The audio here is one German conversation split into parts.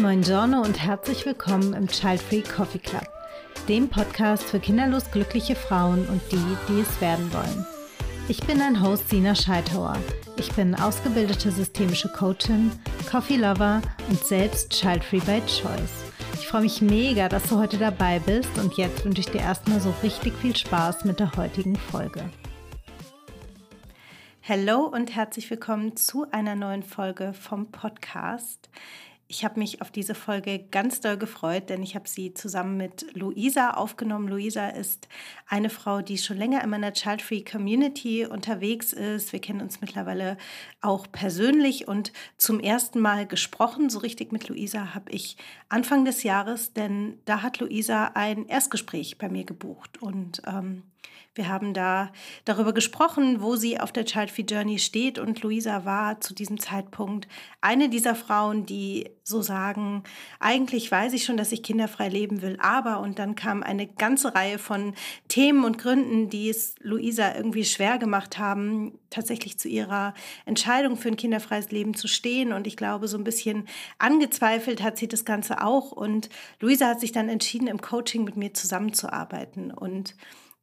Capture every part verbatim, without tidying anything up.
Buongiorno und herzlich willkommen im Child Free Coffee Club, dem Podcast für kinderlos glückliche Frauen und die, die es werden wollen. Ich bin dein Host Sina Scheithauer. Ich bin ausgebildete systemische Coachin, Coffee Lover und selbst Child Free by Choice. Ich freue mich mega, dass du heute dabei bist und jetzt wünsche ich dir erstmal so richtig viel Spaß mit der heutigen Folge. Hallo und herzlich willkommen zu einer neuen Folge vom Podcast. Ich habe mich auf diese Folge ganz doll gefreut, denn ich habe sie zusammen mit Luisa aufgenommen. Luisa ist eine Frau, die schon länger in meiner Child Free Community unterwegs ist. Wir kennen uns mittlerweile auch persönlich und zum ersten Mal gesprochen. So richtig mit Luisa habe ich Anfang des Jahres, denn da hat Luisa ein Erstgespräch bei mir gebucht und ähm, wir haben da darüber gesprochen, wo sie auf der Child Free Journey steht, und Luisa war zu diesem Zeitpunkt eine dieser Frauen, die so sagen, eigentlich weiß ich schon, dass ich kinderfrei leben will, aber, und dann kam eine ganze Reihe von Themen und Gründen, die es Luisa irgendwie schwer gemacht haben, tatsächlich zu ihrer Entscheidung für ein kinderfreies Leben zu stehen, und ich glaube, so ein bisschen angezweifelt hat sie das Ganze auch, und Luisa hat sich dann entschieden, im Coaching mit mir zusammenzuarbeiten. Und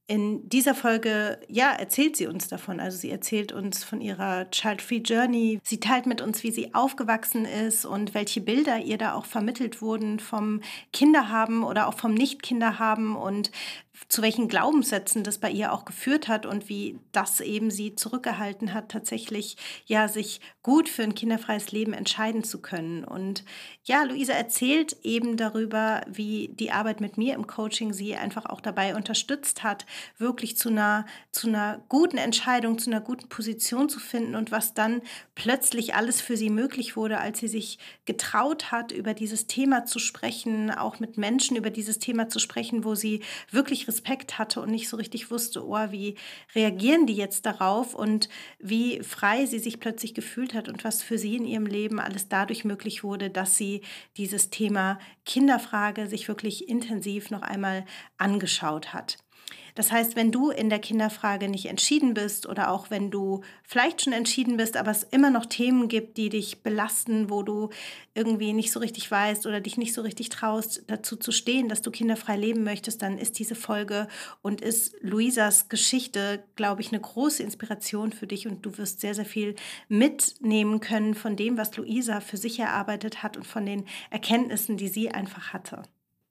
in dieser Folge, ja, erzählt sie uns davon. Also sie erzählt uns von ihrer Child Free Journey. Sie teilt mit uns, wie sie aufgewachsen ist und welche Bilder ihr da auch vermittelt wurden vom Kinderhaben oder auch vom Nicht-Kinderhaben und zu welchen Glaubenssätzen das bei ihr auch geführt hat und wie das eben sie zurückgehalten hat, tatsächlich ja sich gut für ein kinderfreies Leben entscheiden zu können. Und ja, Luisa erzählt eben darüber, wie die Arbeit mit mir im Coaching sie einfach auch dabei unterstützt hat, wirklich zu einer, zu einer guten Entscheidung, zu einer guten Position zu finden, und was dann plötzlich alles für sie möglich wurde, als sie sich getraut hat, über dieses Thema zu sprechen, auch mit Menschen über dieses Thema zu sprechen, wo sie wirklich Respekt hatte und nicht so richtig wusste, oh, wie reagieren die jetzt darauf, und wie frei sie sich plötzlich gefühlt hat und was für sie in ihrem Leben alles dadurch möglich wurde, dass sie dieses Thema Kinderfrage sich wirklich intensiv noch einmal angeschaut hat. Das heißt, wenn du in der Kinderfrage nicht entschieden bist oder auch wenn du vielleicht schon entschieden bist, aber es immer noch Themen gibt, die dich belasten, wo du irgendwie nicht so richtig weißt oder dich nicht so richtig traust, dazu zu stehen, dass du kinderfrei leben möchtest, dann ist diese Folge und ist Luisas Geschichte, glaube ich, eine große Inspiration für dich, und du wirst sehr, sehr viel mitnehmen können von dem, was Luisa für sich erarbeitet hat und von den Erkenntnissen, die sie einfach hatte.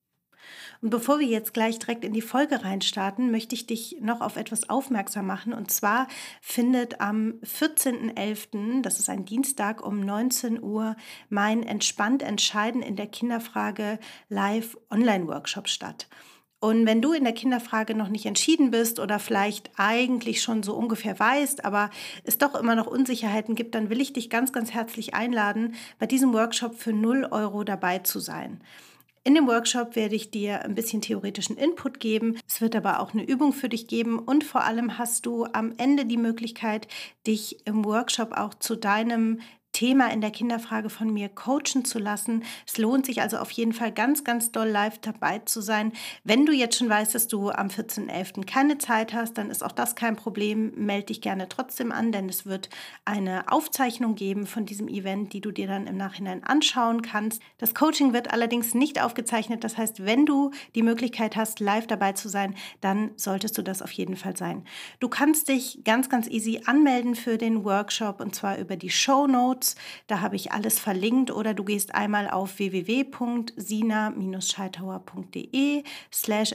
Und bevor wir jetzt gleich direkt in die Folge reinstarten, möchte ich dich noch auf etwas aufmerksam machen. Und zwar findet am vierzehnten elften, das ist ein Dienstag um neunzehn Uhr, mein Entspannt Entscheiden in der Kinderfrage Live Online-Workshop statt. Und wenn du in der Kinderfrage noch nicht entschieden bist oder vielleicht eigentlich schon so ungefähr weißt, aber es doch immer noch Unsicherheiten gibt, dann will ich dich ganz, ganz herzlich einladen, bei diesem Workshop für null Euro dabei zu sein. In dem Workshop werde ich dir ein bisschen theoretischen Input geben. Es wird aber auch eine Übung für dich geben, und vor allem hast du am Ende die Möglichkeit, dich im Workshop auch zu deinem Thema in der Kinderfrage von mir coachen zu lassen. Es lohnt sich also auf jeden Fall ganz, ganz doll live dabei zu sein. Wenn du jetzt schon weißt, dass du am vierzehnten elften keine Zeit hast, dann ist auch das kein Problem. Melde dich gerne trotzdem an, denn es wird eine Aufzeichnung geben von diesem Event, die du dir dann im Nachhinein anschauen kannst. Das Coaching wird allerdings nicht aufgezeichnet. Das heißt, wenn du die Möglichkeit hast, live dabei zu sein, dann solltest du das auf jeden Fall sein. Du kannst dich ganz, ganz easy anmelden für den Workshop, und zwar über die Shownotes. Da habe ich alles verlinkt, oder du gehst einmal auf w w w punkt sina scheithauer punkt d e slash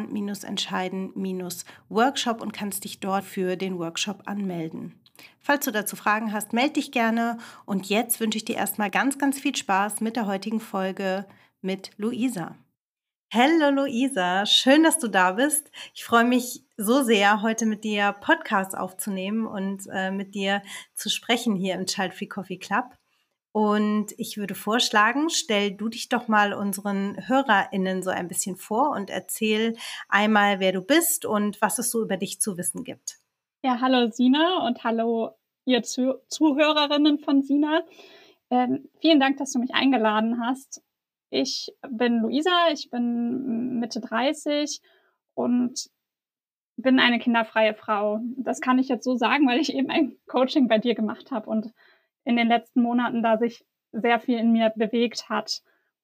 entspannt-entscheiden-workshop und kannst dich dort für den Workshop anmelden. Falls du dazu Fragen hast, melde dich gerne, und jetzt wünsche ich dir erstmal ganz, ganz viel Spaß mit der heutigen Folge mit Luisa. Hallo Luisa, schön, dass du da bist. Ich freue mich so sehr, heute mit dir Podcast aufzunehmen und äh, mit dir zu sprechen hier im Child Free Coffee Club. Und ich würde vorschlagen, stell du dich doch mal unseren HörerInnen so ein bisschen vor und erzähl einmal, wer du bist und was es so über dich zu wissen gibt. Ja, hallo Sina und hallo ihr Zuh- Zuhörerinnen von Sina. Ähm, vielen Dank, dass du mich eingeladen hast. Ich bin Luisa, ich bin Mitte dreißig und bin eine kinderfreie Frau. Das kann ich jetzt so sagen, weil ich eben ein Coaching bei dir gemacht habe und in den letzten Monaten da sich sehr viel in mir bewegt hat.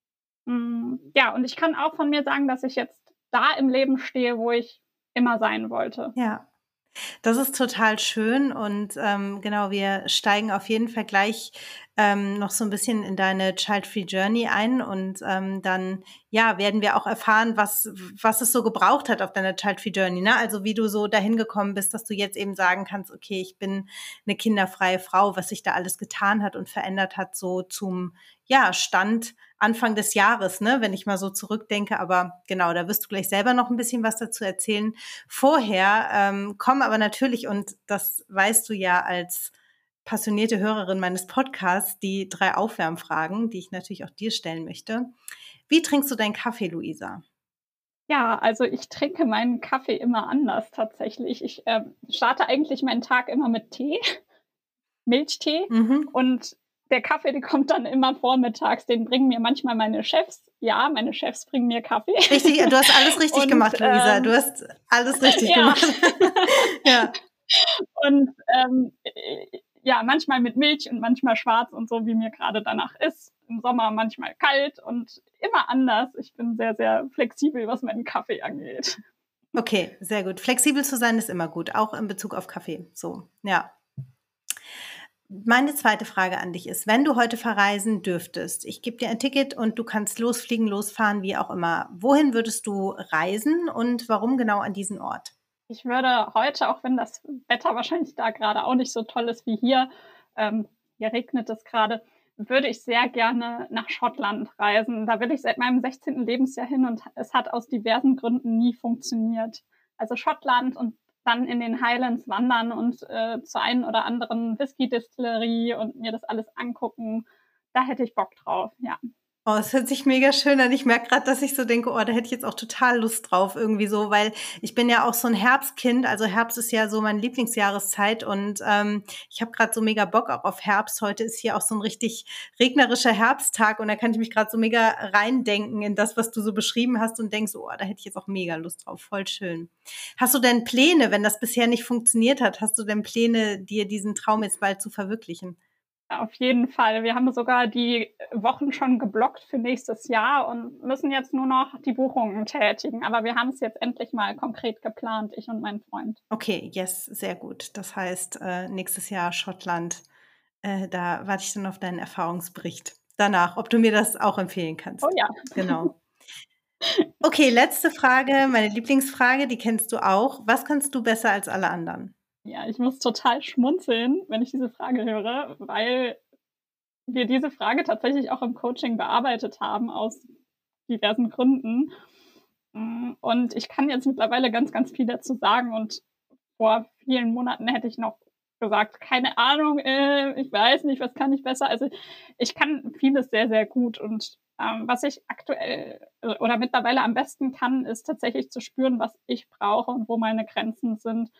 Hm, ja, und ich kann auch von mir sagen, dass ich jetzt da im Leben stehe, wo ich immer sein wollte. Ja. Das ist total schön und, ähm, genau, wir steigen auf jeden Fall gleich, ähm, noch so ein bisschen in deine Child-Free Journey ein und, ähm, dann, ja, werden wir auch erfahren, was was es so gebraucht hat auf deiner Child-Free Journey, ne? Also, wie du so dahin gekommen bist, dass du jetzt eben sagen kannst: „Okay, ich bin eine kinderfreie Frau“, was sich da alles getan hat und verändert hat, so zum, ja, Stand Anfang des Jahres, ne, wenn ich mal so zurückdenke. Aber genau, da wirst du gleich selber noch ein bisschen was dazu erzählen. Vorher, ähm, kommen aber natürlich, und das weißt du ja als passionierte Hörerin meines Podcasts, die drei Aufwärmfragen, die ich natürlich auch dir stellen möchte. Wie trinkst du deinen Kaffee, Luisa? Ja, also ich trinke meinen Kaffee immer anders tatsächlich. Ich, ähm, starte eigentlich meinen Tag immer mit Tee, Milchtee, Mhm. und der Kaffee, der kommt dann immer vormittags. Den bringen mir manchmal meine Chefs. Ja, meine Chefs bringen mir Kaffee. Richtig, du hast alles richtig Und, gemacht, Luisa. Du ähm hast alles richtig ja. gemacht. Ja. Und, ähm, äh, ja, manchmal mit Milch und manchmal schwarz und so, wie mir gerade danach ist. Im Sommer manchmal kalt und immer anders. Ich bin sehr, sehr flexibel, was meinen Kaffee angeht. Okay, sehr gut. Flexibel zu sein ist immer gut, auch in Bezug auf Kaffee. So, ja. Meine zweite Frage an dich ist, wenn du heute verreisen dürftest, ich gebe dir ein Ticket und du kannst losfliegen, losfahren, wie auch immer. Wohin würdest du reisen und warum genau an diesen Ort? Ich würde heute, auch wenn das Wetter wahrscheinlich da gerade auch nicht so toll ist wie hier, ähm, hier regnet es gerade, würde ich sehr gerne nach Schottland reisen. Da will ich seit meinem sechzehnten Lebensjahr hin und es hat aus diversen Gründen nie funktioniert. Also Schottland und dann in den Highlands wandern und, äh, zur einen oder anderen Whisky-Distillerie und mir das alles angucken. Da hätte ich Bock drauf, ja. Oh, es hört sich mega schön an. Ich merke gerade, dass ich so denke: „Oh, da hätte ich jetzt auch total Lust drauf“, irgendwie so, weil ich bin ja auch so ein Herbstkind. Also, Herbst ist ja so meine Lieblingsjahreszeit und, ähm, ich habe gerade so mega Bock auch auf Herbst. Heute ist hier auch so ein richtig regnerischer Herbsttag und da kann ich mich gerade so mega reindenken in das, was du so beschrieben hast und denke so: „Oh, da hätte ich jetzt auch mega Lust drauf.“ Voll schön. Hast du denn Pläne, wenn das bisher nicht funktioniert hat, hast du denn Pläne, dir diesen Traum jetzt bald zu verwirklichen? Auf jeden Fall. Wir haben sogar die Wochen schon geblockt für nächstes Jahr und müssen jetzt nur noch die Buchungen tätigen. Aber wir haben es jetzt endlich mal konkret geplant, ich und mein Freund. Okay, yes, sehr gut. Das heißt, äh, nächstes Jahr Schottland, äh, da warte ich dann auf deinen Erfahrungsbericht danach, ob du mir das auch empfehlen Oh kannst. ja. Genau. Okay, letzte Frage, meine Lieblingsfrage, die kennst du auch. Was kannst du besser als alle anderen? Ja, ich muss total schmunzeln, wenn ich diese Frage höre, weil wir diese Frage tatsächlich auch im Coaching bearbeitet haben aus diversen Gründen. Hm, und ich kann jetzt mittlerweile ganz, ganz viel dazu sagen und vor vielen Monaten hätte ich noch gesagt: „Keine Ahnung, äh, ich weiß nicht, was kann ich besser?“ Also, ich kann vieles sehr, sehr gut und, ähm, was ich aktuell, äh, oder mittlerweile am besten kann, ist tatsächlich zu spüren, was ich brauche und wo meine Grenzen sind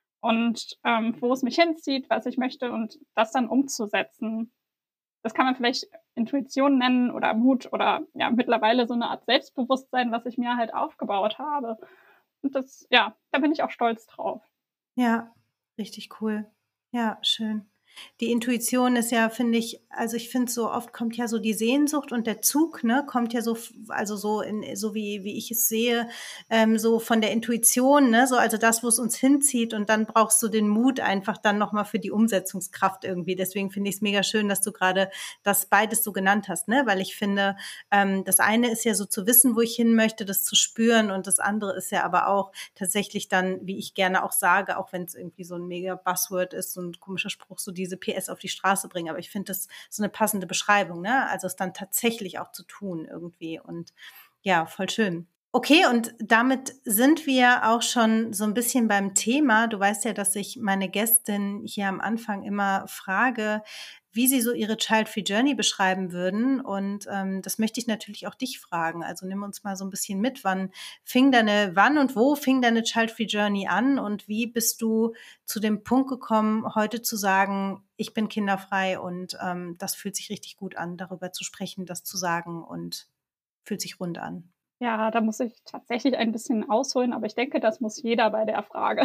und, ähm, wo es mich hinzieht, was ich möchte und das dann umzusetzen. Das kann man vielleicht Intuition nennen oder Mut oder, ja, mittlerweile so 'ne Art Selbstbewusstsein, was ich mir halt aufgebaut habe. Und das, ja, da bin ich auch stolz drauf. Ja, richtig cool. Ja, schön. Die Intuition ist ja, finde ich, also ich finde, so oft kommt ja so die Sehnsucht und der Zug, ne, kommt ja so, f also so in, so wie wie ich es sehe, ähm, so von der Intuition, ne, so, also das, wo es uns hinzieht, und dann brauchst du den Mut einfach dann noch mal für die Umsetzungskraft irgendwie. Deswegen finde ich es mega schön, dass du gerade das beides so genannt hast, ne, weil ich finde, ähm, das eine ist ja so zu wissen, wo ich hin möchte, das zu spüren, und das andere ist ja aber auch tatsächlich dann, wie ich gerne auch sage, auch wenn es irgendwie so ein mega Buzzword ist, so ein komischer Spruch, so diese P S auf die Straße bringen. Aber ich finde das so eine passende Beschreibung, ne? Also, es dann tatsächlich auch zu tun irgendwie und ja, voll schön. Okay, und damit sind wir auch schon so ein bisschen beim Thema. Du weißt ja, dass ich meine Gästin hier am Anfang immer frage, wie sie so ihre Child-Free Journey beschreiben würden. Und, ähm, das möchte ich natürlich auch dich fragen. Also, nimm uns mal so ein bisschen mit. Wann fing deine wann und wo fing deine Child-Free Journey an und wie bist du zu dem Punkt gekommen, heute zu sagen: „Ich bin kinderfrei und, ähm, das fühlt sich richtig gut an“, darüber zu sprechen, das zu sagen und fühlt sich rund an? Ja, da muss ich tatsächlich ein bisschen ausholen, aber ich denke, das muss jeder bei der Frage.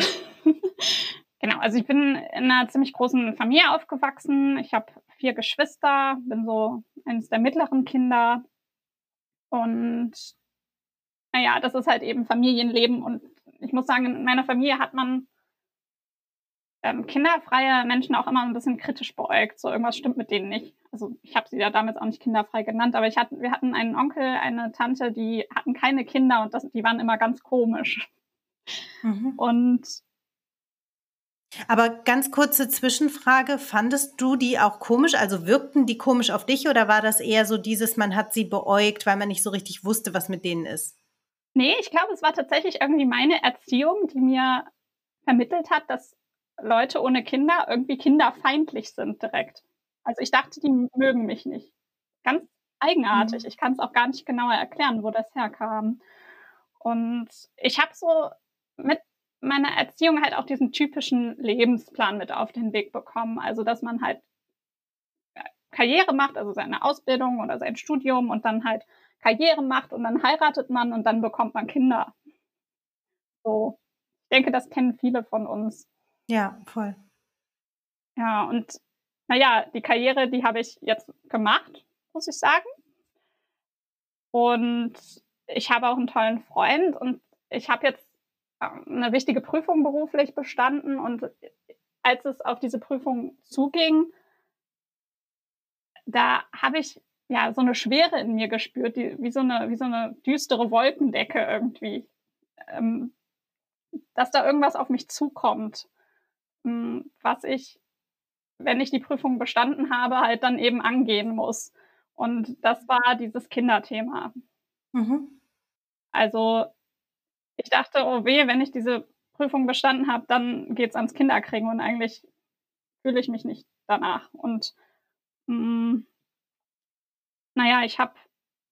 Genau, also ich bin in 'ner ziemlich großen Familie aufgewachsen. Ich habe vier Geschwister, bin so eines der mittleren Kinder Und naja, das ist halt eben Familienleben. Und ich muss sagen, in meiner Familie hat man ähm, kinderfreie Menschen auch immer ein bisschen kritisch beäugt. So, irgendwas stimmt mit denen nicht. Also ich habe sie ja damals auch nicht kinderfrei genannt, aber ich hatte, wir hatten einen Onkel, eine Tante, die hatten keine Kinder und das, die waren immer ganz komisch. Mhm. Und Aber ganz kurze Zwischenfrage, fandest du die auch komisch? Also wirkten die komisch auf dich oder war das eher so dieses, man hat sie beäugt, weil man nicht so richtig wusste, was mit denen ist? nee, ich glaube, es war tatsächlich irgendwie meine Erziehung, die mir vermittelt hat, dass Leute ohne Kinder irgendwie kinderfeindlich sind direkt. Also ich dachte, die mögen mich nicht. Ganz eigenartig. Mhm. Ich kann es auch gar nicht genauer erklären, wo das herkam. Und ich habe so mit meiner Erziehung halt auch diesen typischen Lebensplan mit auf den Weg bekommen. Also dass man halt Karriere macht, also seine Ausbildung oder sein Studium und dann halt Karriere macht und dann heiratet man und dann bekommt man Kinder. So, ich denke, das kennen viele von uns. Ja, voll. Ja, und naja, die Karriere, die habe ich jetzt gemacht, muss ich sagen. Und ich habe auch einen tollen Freund und ich habe jetzt ähm, 'ne wichtige Prüfung beruflich bestanden und als es auf diese Prüfung zuging, da habe ich, ja, so eine Schwere in mir gespürt, die wie so eine wie so eine düstere Wolkendecke irgendwie, ähm, dass da irgendwas auf mich zukommt, hm, was ich, wenn ich die Prüfung bestanden habe, halt dann eben angehen muss. Und das war dieses Kinderthema. Mhm. Also, ich dachte: „Oh weh, wenn ich diese Prüfung bestanden habe, dann geht's ans Kinderkriegen“ und eigentlich fühle ich mich nicht danach. Und, hm, na ja, ich habe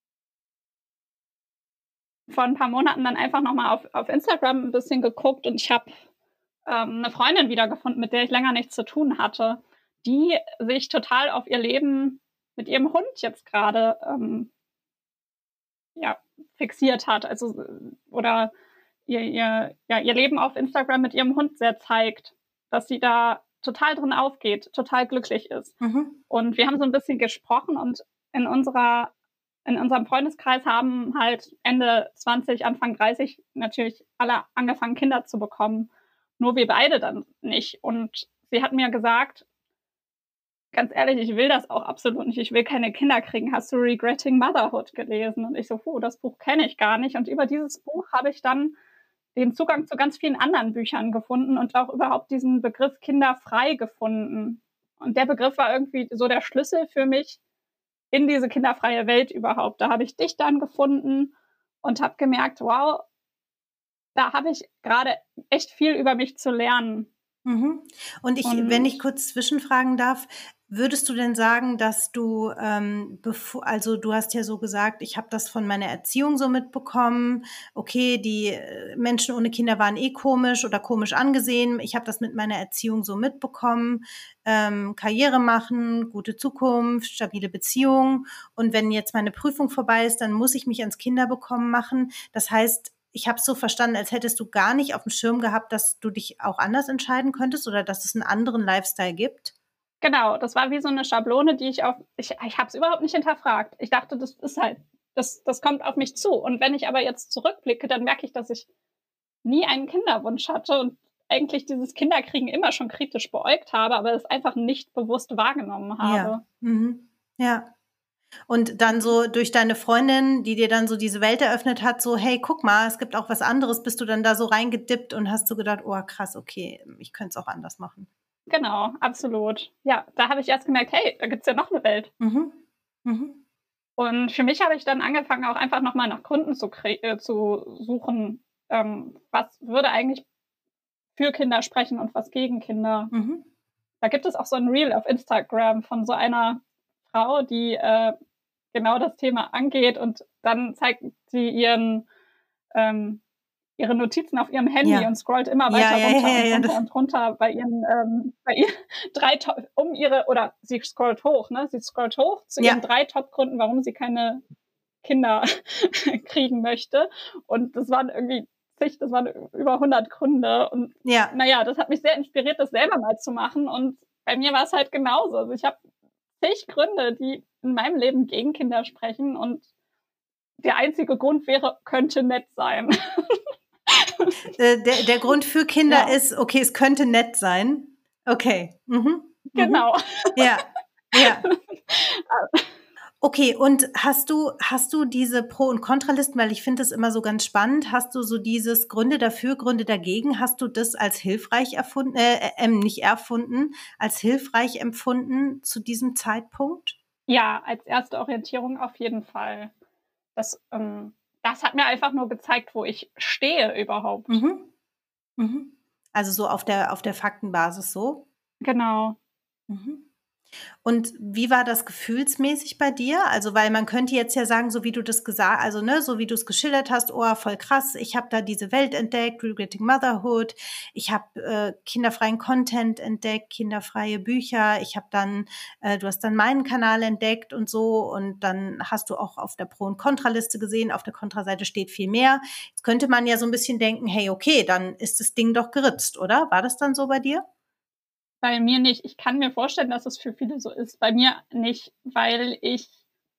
vor ein paar Monaten dann einfach noch mal auf auf Instagram 'n bisschen geguckt und ich habe, ähm, 'ne Freundin wiedergefunden, mit der ich länger nichts zu tun hatte, die sich total auf ihr Leben mit ihrem Hund jetzt grade, ähm, ja, fixiert hat. Also, äh, oder ihr ihr ja, ihr Leben auf Instagram mit ihrem Hund sehr zeigt, dass sie da total drin aufgeht, total glücklich ist. Mhm. Und wir haben so 'n bisschen gesprochen und in unserer in unserem Freundeskreis haben halt Ende zwanzig, Anfang dreißig natürlich alle angefangen, Kinder zu bekommen, nur wir beide dann nicht. Und sie hat mir gesagt: „Ganz ehrlich, ich will das auch absolut nicht. Ich will keine Kinder kriegen. Hast du Regretting Motherhood gelesen?“ Und ich so: „Oh, das Buch kenne ich gar nicht.“ Und über dieses Buch habe ich dann den Zugang zu ganz vielen anderen Büchern gefunden und auch überhaupt diesen Begriff kinderfrei gefunden. Und der Begriff war irgendwie so der Schlüssel für mich in diese kinderfreie Welt überhaupt. Da habe ich dich dann gefunden und habe gemerkt: „Wow, da habe ich grade echt viel über mich zu lernen.“ Mhm. Und ich wenn ich Und kurz zwischenfragen darf, würdest du denn sagen, dass du, ähm, bevo also, du hast ja so gesagt: „Ich habe das von meiner Erziehung so mitbekommen. Okay, die, äh, Menschen ohne Kinder waren eh komisch oder komisch angesehen. Ich habe das mit meiner Erziehung so mitbekommen. Ähm, Karriere machen, gute Zukunft, stabile Beziehung. Und wenn jetzt meine Prüfung vorbei ist, dann muss ich mich ans Kinderbekommen machen.“ Das heißt, ich habe es so verstanden, als hättest du gar nicht auf dem Schirm gehabt, dass du dich auch anders entscheiden könntest oder dass es 'n anderen Lifestyle gibt? genau, das war wie so 'ne Schablone, die ich auf ich ich habe es überhaupt nicht hinterfragt. Ich dachte, das ist halt das das kommt auf mich zu. Und wenn ich aber jetzt zurückblicke, dann merke ich, dass ich nie einen Kinderwunsch hatte und eigentlich dieses Kinderkriegen immer schon kritisch beäugt habe, aber es einfach nicht bewusst wahrgenommen Ja. habe. Mhm. Ja. Und dann Mhm. so durch deine Freundin, die dir dann so diese Welt eröffnet hat, so: „Hey, guck mal, es gibt auch was anderes“, bist du dann da so reingedippt und hast so gedacht: „Oh krass, okay, ich könnte es auch anders machen.“ Genau, absolut. Ja, da habe ich erst gemerkt: „Hey, da gibt's ja noch 'ne Welt.“ Mhm. Mhm. Und für mich habe ich dann angefangen, auch einfach noch mal nach Gründen zu kre äh, zu suchen, ähm, was würde eigentlich für Kinder sprechen und was gegen Kinder. Mhm. Da gibt es auch so 'n Reel auf Instagram von so einer Frau, die, äh, genau das Thema angeht und dann zeigt sie ihren ähm, ihre Notizen auf ihrem Handy Ja. und scrollt immer Ja, weiter ja, ja, runter ja, und ja, runter das und runter bei ihren, ähm bei ihr drei To um ihre oder sie scrollt hoch, ne? Sie scrollt hoch zu ihren ja, drei Top-Gründen, warum sie keine Kinder kriegen möchte. Und das waren irgendwie zig das waren über hundert Gründe. Und ja. na ja, das hat mich sehr inspiriert, das selber mal zu machen. Und bei mir war's halt genauso. Also, ich habe zig Gründe, die in meinem Leben gegen Kinder sprechen und der einzige Grund wäre, könnte nett sein. Äh, der, der Grund für Kinder Ja. ist, okay, es könnte nett sein. Okay. Mhm. Mhm. Genau. Ja, ja. Okay, und hast du hast du diese Pro und Kontralisten, weil ich finde das immer so ganz spannend, hast du so dieses Gründe dafür, Gründe dagegen, hast du das als hilfreich erfunden äh, ähm, nicht erfunden, als hilfreich empfunden zu diesem Zeitpunkt? Ja, als erste Orientierung auf jeden Fall. Das, ähm das hat mir einfach nur gezeigt, wo ich stehe überhaupt. Mhm. Mhm. Also, so auf der auf der Faktenbasis so? Genau. Mhm. Und wie war das gefühlsmäßig bei dir? Also, weil man könnte jetzt ja sagen, so wie du das gesagt, also, ne, so wie du es geschildert hast: „Oh, voll krass, ich habe da diese Welt entdeckt, Regretting Motherhood. Ich habe, äh, kinderfreien Content entdeckt, kinderfreie Bücher. Ich habe dann äh, du hast dann meinen Kanal entdeckt und so und dann hast du auch auf der Pro und Kontraliste gesehen, auf der Kontraseite steht viel mehr.“ Jetzt könnte man ja so ein bisschen denken: „Hey, okay, dann ist das Ding doch geritzt“, oder? War das dann so bei dir? Bei mir nicht. Ich kann mir vorstellen, dass es für viele so ist. Bei mir nicht, weil ich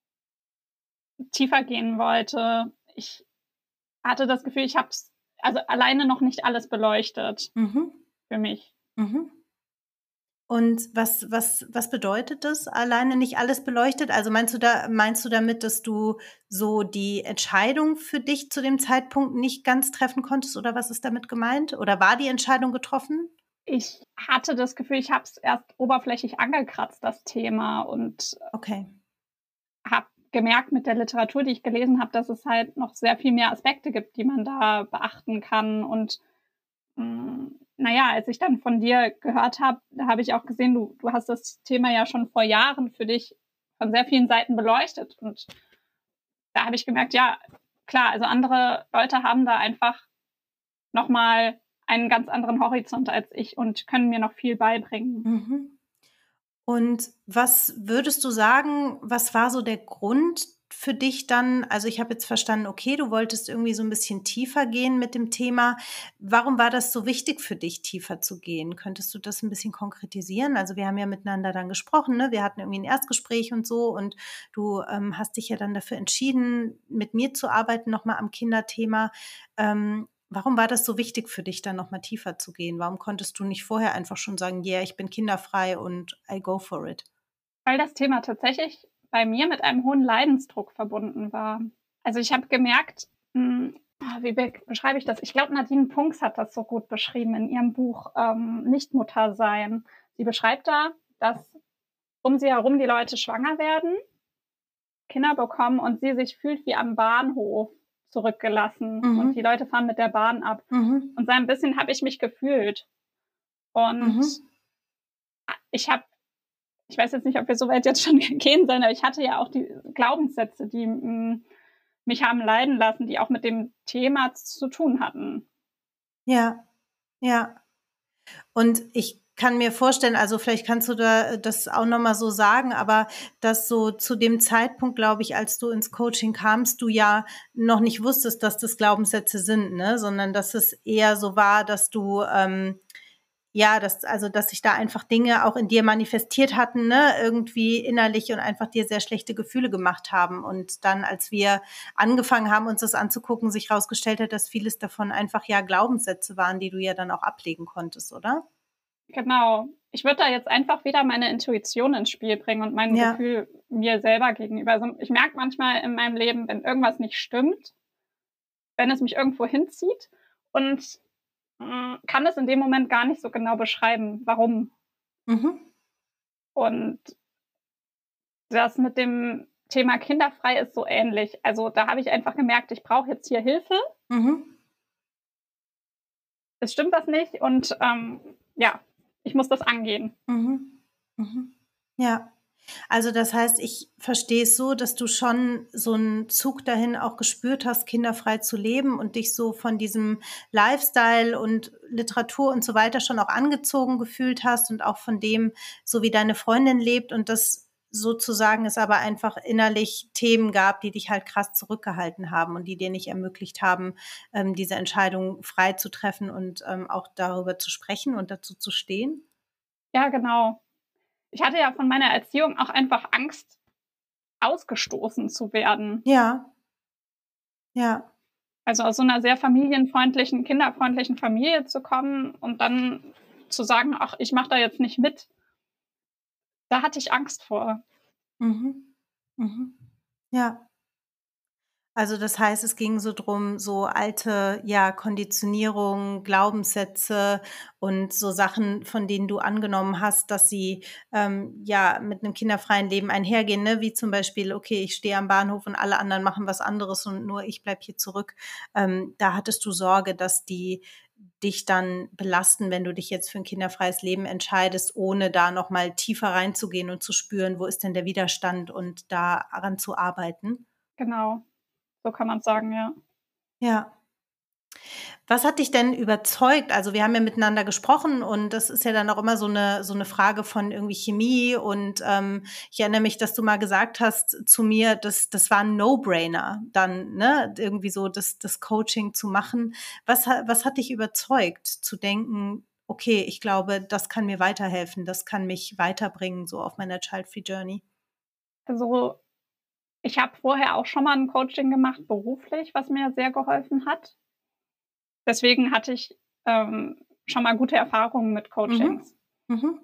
tiefer gehen wollte. Ich hatte das Gefühl, ich habe es also alleine noch nicht alles beleuchtet Mhm. für mich. Mhm. Und was was was bedeutet das, alleine nicht alles beleuchtet? Also, meinst du da meinst du damit, dass du so die Entscheidung für dich zu dem Zeitpunkt nicht ganz treffen konntest oder was ist damit gemeint? Oder war die Entscheidung getroffen? Ich hatte das Gefühl, ich habe es erst oberflächlich angekratzt, das Thema, und Okay. habe gemerkt mit der Literatur, die ich gelesen habe, dass es halt noch sehr viel mehr Aspekte gibt, die man da beachten kann. Und, hm, na ja, als ich dann von dir gehört habe, da habe ich auch gesehen, du du hast das Thema ja schon vor Jahren für dich von sehr vielen Seiten beleuchtet. Und da habe ich gemerkt, ja, klar, also andere Leute haben da einfach noch mal einen ganz anderen Horizont als ich und können mir noch viel beibringen. Mhm. Und was würdest du sagen, was war so der Grund für dich dann? Also, ich habe jetzt verstanden, okay, du wolltest irgendwie so ein bisschen tiefer gehen mit dem Thema. Warum war das so wichtig für dich, tiefer zu gehen? Könntest du das ein bisschen konkretisieren? Also, wir haben ja miteinander dann gesprochen, ne? Wir hatten irgendwie ein Erstgespräch und so und du, ähm, hast dich ja dann dafür entschieden, mit mir zu arbeiten, noch mal am Kinderthema. Ähm, Warum war das so wichtig für dich, dann noch mal tiefer zu gehen? Warum konntest du nicht vorher einfach schon sagen: „Yeah, ich bin kinderfrei und I go for it?“ Weil das Thema tatsächlich bei mir mit einem hohen Leidensdruck verbunden war. Also, ich habe gemerkt, hm, ah, wie be beschreibe ich das? Ich glaube, Nadine Punks hat das so gut beschrieben in ihrem Buch, ähm, „Nichtmutter sein“. Sie beschreibt da, dass um sie herum die Leute schwanger werden, Kinder bekommen und sie sich fühlt wie am Bahnhof zurückgelassen und die Mhm. Leute fahren mit der Bahn ab. Mhm. Und so ein bisschen habe ich mich gefühlt. Und Mhm. ich habe ich weiß jetzt nicht, ob wir so weit jetzt schon gehen sollen, aber ich hatte ja auch die Glaubenssätze, die, hm, mich haben leiden lassen, die auch mit dem Thema zu tun hatten. Ja, ja. Und ich kann mir vorstellen, also vielleicht kannst du da äh, das auch noch mal so sagen, aber dass so zu dem Zeitpunkt, glaube ich, als du ins Coaching kamst, du ja noch nicht wusstest, dass das Glaubenssätze sind, ne, sondern dass es eher so war, dass du, ähm ja, dass also, dass sich da einfach Dinge auch in dir manifestiert hatten, ne, irgendwie innerlich und einfach dir sehr schlechte Gefühle gemacht haben. Und dann, als wir angefangen haben, uns das anzugucken, sich rausgestellt hat, dass vieles davon einfach, ja, Glaubenssätze waren, die du ja dann auch ablegen konntest, oder? Genau. Ich würde da jetzt einfach wieder meine Intuition ins Spiel bringen und mein Ja. Gefühl mir selber gegenüber. Also, ich merke manchmal in meinem Leben, wenn irgendwas nicht stimmt, wenn es mich irgendwo hinzieht, und, hm, kann es in dem Moment gar nicht so genau beschreiben, warum. Mhm. Und das mit dem Thema kinderfrei ist so ähnlich. Also, da habe ich einfach gemerkt, ich brauche jetzt hier Hilfe. Mhm. Es stimmt was nicht und, ähm, ja, ich muss das angehen. Mhm. Mhm. Ja. Also, das heißt, ich verstehe es so, dass du schon so 'n Zug dahin auch gespürt hast, kinderfrei zu leben und dich so von diesem Lifestyle und Literatur und so weiter schon auch angezogen gefühlt hast und auch von dem, so wie deine Freundin lebt und das sozusagen es aber einfach innerlich Themen gab, die dich halt krass zurückgehalten haben und die dir nicht ermöglicht haben, ähm, diese Entscheidung frei zu treffen und, ähm, auch darüber zu sprechen und dazu zu stehen? Ja, genau. Ich hatte ja von meiner Erziehung auch einfach Angst, ausgestoßen zu werden. Ja. Ja. Also, aus so einer sehr familienfreundlichen, kinderfreundlichen Familie zu kommen und dann zu sagen: „Ach, ich mache da jetzt nicht mit“, da hatte ich Angst vor. Mhm. Mhm. Ja. Also, das heißt, es ging so drum, so alte, ja, Konditionierungen, Glaubenssätze und so Sachen, von denen du angenommen hast, dass sie, ähm, ja, mit einem kinderfreien Leben einhergehen, ne? Wie zum Beispiel: „Okay, ich stehe am Bahnhof und alle anderen machen was anderes und nur ich bleibe hier zurück.“ Ähm, da hattest du Sorge, dass die dich dann belasten, wenn du dich jetzt für ein kinderfreies Leben entscheidest, ohne da noch mal tiefer reinzugehen und zu spüren, wo ist denn der Widerstand und daran zu arbeiten? Genau, so kann man's sagen, ja. Ja. Was hat dich denn überzeugt? Also, wir haben ja miteinander gesprochen und das ist ja dann auch immer so eine so eine Frage von irgendwie Chemie und, ähm, ich erinnere mich, dass du mal gesagt hast zu mir, das das war ein No-Brainer dann, ne, irgendwie so das das Coaching zu machen. Was ha was hat dich überzeugt zu denken: „Okay, ich glaube, das kann mir weiterhelfen, das kann mich weiterbringen so auf meiner Child-Free Journey?“ Also, ich habe vorher auch schon mal 'n Coaching gemacht beruflich, was mir sehr geholfen hat. Deswegen hatte ich, ähm, schon mal gute Erfahrungen mit Mhm. Coachings. Mhm.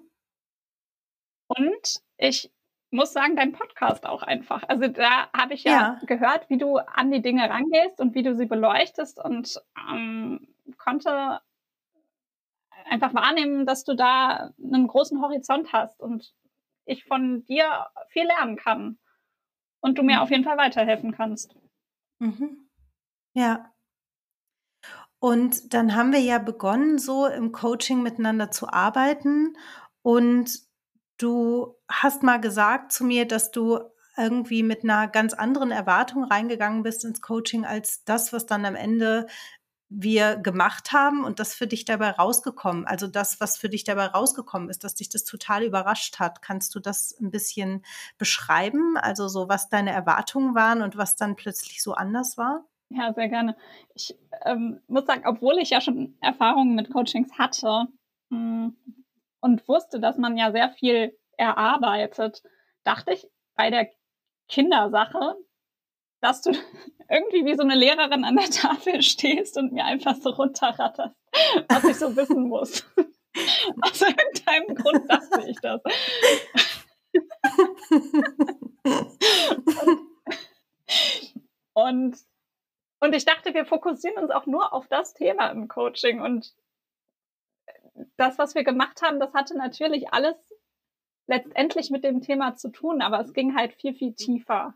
Und ich muss sagen, dein Podcast auch einfach. Also, da habe ich ja Ja. gehört, wie du an die Dinge rangehst und wie du sie beleuchtest und, ähm, konnte einfach wahrnehmen, dass du da 'nen großen Horizont hast und ich von dir viel lernen kann und du mir auf jeden Mhm. Fall weiterhelfen kannst. Mhm. Ja. Und dann haben wir ja begonnen, so im Coaching miteinander zu arbeiten. Und du hast mal gesagt zu mir, dass du irgendwie mit einer ganz anderen Erwartung reingegangen bist ins Coaching als das, was dann am Ende wir gemacht haben und das für dich dabei rausgekommen also das, was für dich dabei rausgekommen ist, dass dich das total überrascht hat. Kannst du das ein bisschen beschreiben? Also, so was deine Erwartungen waren und was dann plötzlich so anders war? Ja, sehr gerne. Ich, ähm, muss sagen, obwohl ich ja schon Erfahrungen mit Coachings hatte, hm, und wusste, dass man ja sehr viel erarbeitet, dachte ich bei der Kindersache, dass du irgendwie wie so 'ne Lehrerin an der Tafel stehst und mir einfach so runterratterst, was ich so wissen muss. Aus irgendeinem Grund dachte ich das. Und und und ich dachte, wir fokussieren uns auch nur auf das Thema im Coaching und das, was wir gemacht haben, das hatte natürlich alles letztendlich mit dem Thema zu tun, aber es ging halt viel, viel tiefer.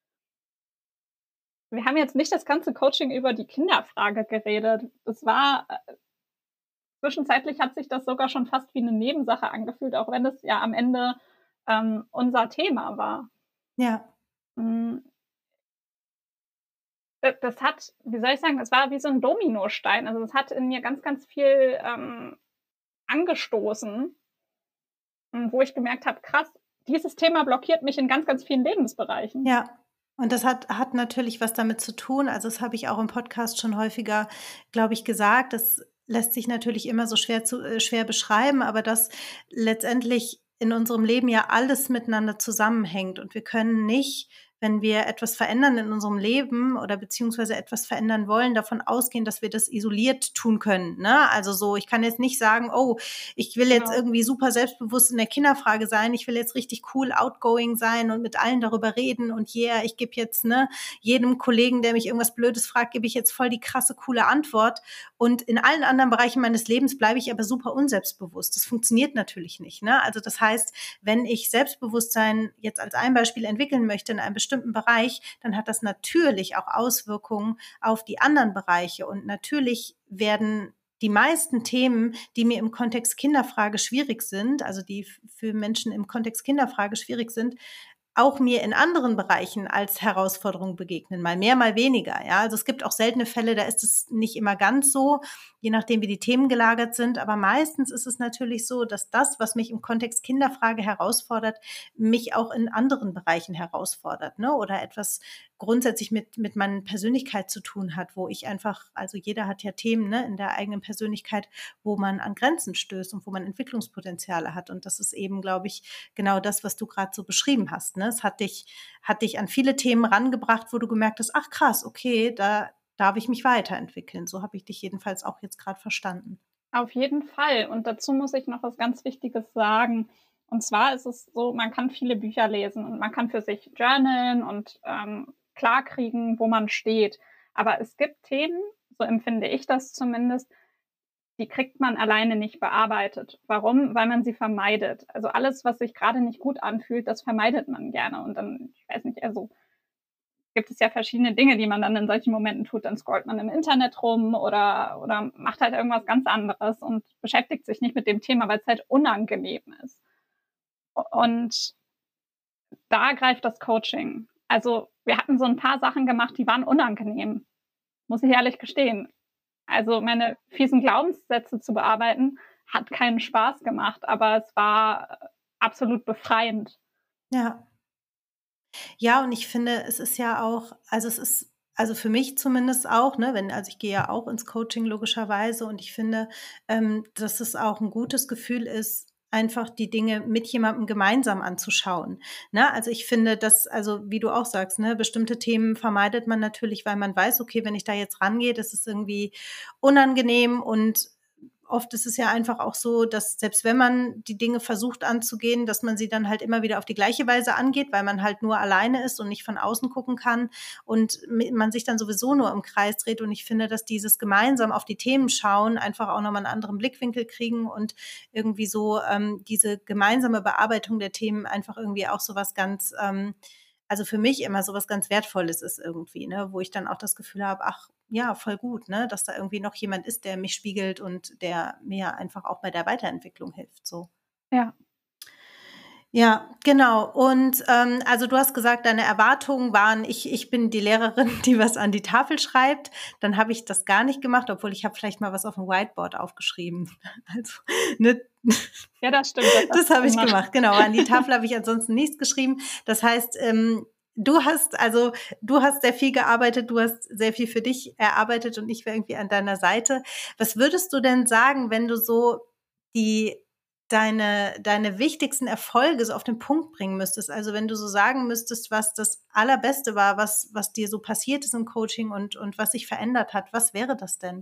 Wir haben jetzt nicht das ganze Coaching über die Kinderfrage geredet. Es war äh, zwischenzeitlich hat sich das sogar schon fast wie 'ne Nebensache angefühlt, auch wenn es ja am Ende, ähm, unser Thema war. Ja. Hm, d das hat wie soll ich sagen, das war wie so 'n Dominostein. Also, das hat in mir ganz, ganz viel, ähm, angestoßen, hm, wo ich gemerkt habe: „Krass, dieses Thema blockiert mich in ganz, ganz vielen Lebensbereichen.“ Ja, und das hat hat natürlich was damit zu tun. Also, das habe ich auch im Podcast schon häufiger, glaube ich, gesagt. Das lässt sich natürlich immer so schwer zu äh, schwer beschreiben, aber dass letztendlich in unserem Leben ja alles miteinander zusammenhängt und wir können nicht, wenn wir etwas verändern in unserem Leben oder beziehungsweise etwas verändern wollen, davon ausgehen, dass wir das isoliert tun können, ne? Also, so, ich kann jetzt nicht sagen: „Oh, ich will jetzt Genau, irgendwie super selbstbewusst in der Kinderfrage sein. Ich will jetzt richtig cool outgoing sein und mit allen darüber reden und yeah, ich gebe jetzt, ne, jedem Kollegen, der mich irgendwas Blödes fragt, gebe ich jetzt voll die krasse, coole Antwort. Und in allen anderen Bereichen meines Lebens bleibe ich aber super unselbstbewusst. Das funktioniert natürlich nicht, ne? Also, das heißt, wenn ich Selbstbewusstsein jetzt als ein Beispiel entwickeln möchte in einem bestimmten Bereich, dann hat das natürlich auch Auswirkungen auf die anderen Bereiche. Und natürlich werden die meisten Themen, die mir im Kontext Kinderfrage schwierig sind, also die für Menschen im Kontext Kinderfrage schwierig sind, auch mir in anderen Bereichen als Herausforderung begegnen, mal mehr, mal weniger, ja. Also, es gibt auch seltene Fälle, da ist es nicht immer ganz so. je nachdem, wie die Themen gelagert sind. Aber meistens ist es natürlich so, dass das, was mich im Kontext Kinderfrage herausfordert, mich auch in anderen Bereichen herausfordert, ne? Oder etwas grundsätzlich mit, mit meiner Persönlichkeit zu tun hat, wo ich einfach, also jeder hat ja Themen, ne, in der eigenen Persönlichkeit, wo man an Grenzen stößt und wo man Entwicklungspotenziale hat. Und das ist eben, glaube ich, genau das, was du gerade so beschrieben hast, ne? Es hat dich, hat dich an viele Themen rangebracht, wo du gemerkt hast, ach krass, okay, da darf ich mich weiterentwickeln. So habe ich dich jedenfalls auch jetzt gerade verstanden. Auf jeden Fall. Und dazu muss ich noch was ganz Wichtiges sagen. Und zwar ist es so, man kann viele Bücher lesen und man kann für sich journalen und ähm, klarkriegen, wo man steht. Aber es gibt Themen, so empfinde ich das zumindest, die kriegt man alleine nicht bearbeitet. Warum? Weil man sie vermeidet. Also alles, was sich gerade nicht gut anfühlt, das vermeidet man gerne. Und dann, ich weiß nicht, also gibt es ja verschiedene Dinge, die man dann in solchen Momenten tut. Dann scrollt man im Internet rum oder, oder macht halt irgendwas ganz anderes und beschäftigt sich nicht mit dem Thema, weil es halt unangenehm ist. Und da greift das Coaching. Also wir hatten so ein paar Sachen gemacht, die waren unangenehm, muss ich ehrlich gestehen. Also meine fiesen Glaubenssätze zu bearbeiten, hat keinen Spaß gemacht, aber es war absolut befreiend. Ja. Ja, und ich finde, es ist ja auch, also es ist, also für mich zumindest auch, ne, wenn, also ich gehe ja auch ins Coaching logischerweise und ich finde, ähm, dass es auch ein gutes Gefühl ist, einfach die Dinge mit jemandem gemeinsam anzuschauen. Ne? Also ich finde, dass, also wie du auch sagst, ne, bestimmte Themen vermeidet man natürlich, weil man weiß, okay, wenn ich da jetzt rangehe, das ist irgendwie unangenehm und oft ist es ja einfach auch so, dass selbst wenn man die Dinge versucht anzugehen, dass man sie dann halt immer wieder auf die gleiche Weise angeht, weil man halt nur alleine ist und nicht von außen gucken kann und man sich dann sowieso nur im Kreis dreht. Und ich finde, dass dieses gemeinsam auf die Themen schauen einfach auch nochmal einen anderen Blickwinkel kriegen und irgendwie so ähm, diese gemeinsame Bearbeitung der Themen einfach irgendwie auch so was ganz, ähm, also für mich immer so was ganz Wertvolles ist irgendwie, ne, wo ich dann auch das Gefühl habe, ach, ja, voll gut, ne, dass da irgendwie noch jemand ist, der mich spiegelt und der mir einfach auch bei der Weiterentwicklung hilft, so. Ja. Ja, genau. Und ähm, also du hast gesagt, deine Erwartungen waren, ich, ich bin die Lehrerin, die was an die Tafel schreibt. Dann habe ich das gar nicht gemacht, obwohl ich habe vielleicht mal was auf dem Whiteboard aufgeschrieben. Also, ne, Ja, das stimmt. das habe ich gemacht, genau. An die Tafel habe ich ansonsten nichts geschrieben. Das heißt, ähm, du hast, also du hast sehr viel gearbeitet, du hast sehr viel für dich erarbeitet und ich war irgendwie an deiner Seite. Was würdest du denn sagen, wenn du so die deine deine wichtigsten Erfolge so auf den Punkt bringen müsstest? Also wenn du so sagen müsstest, was das Allerbeste war, was was dir so passiert ist im Coaching und und was sich verändert hat, was wäre das denn?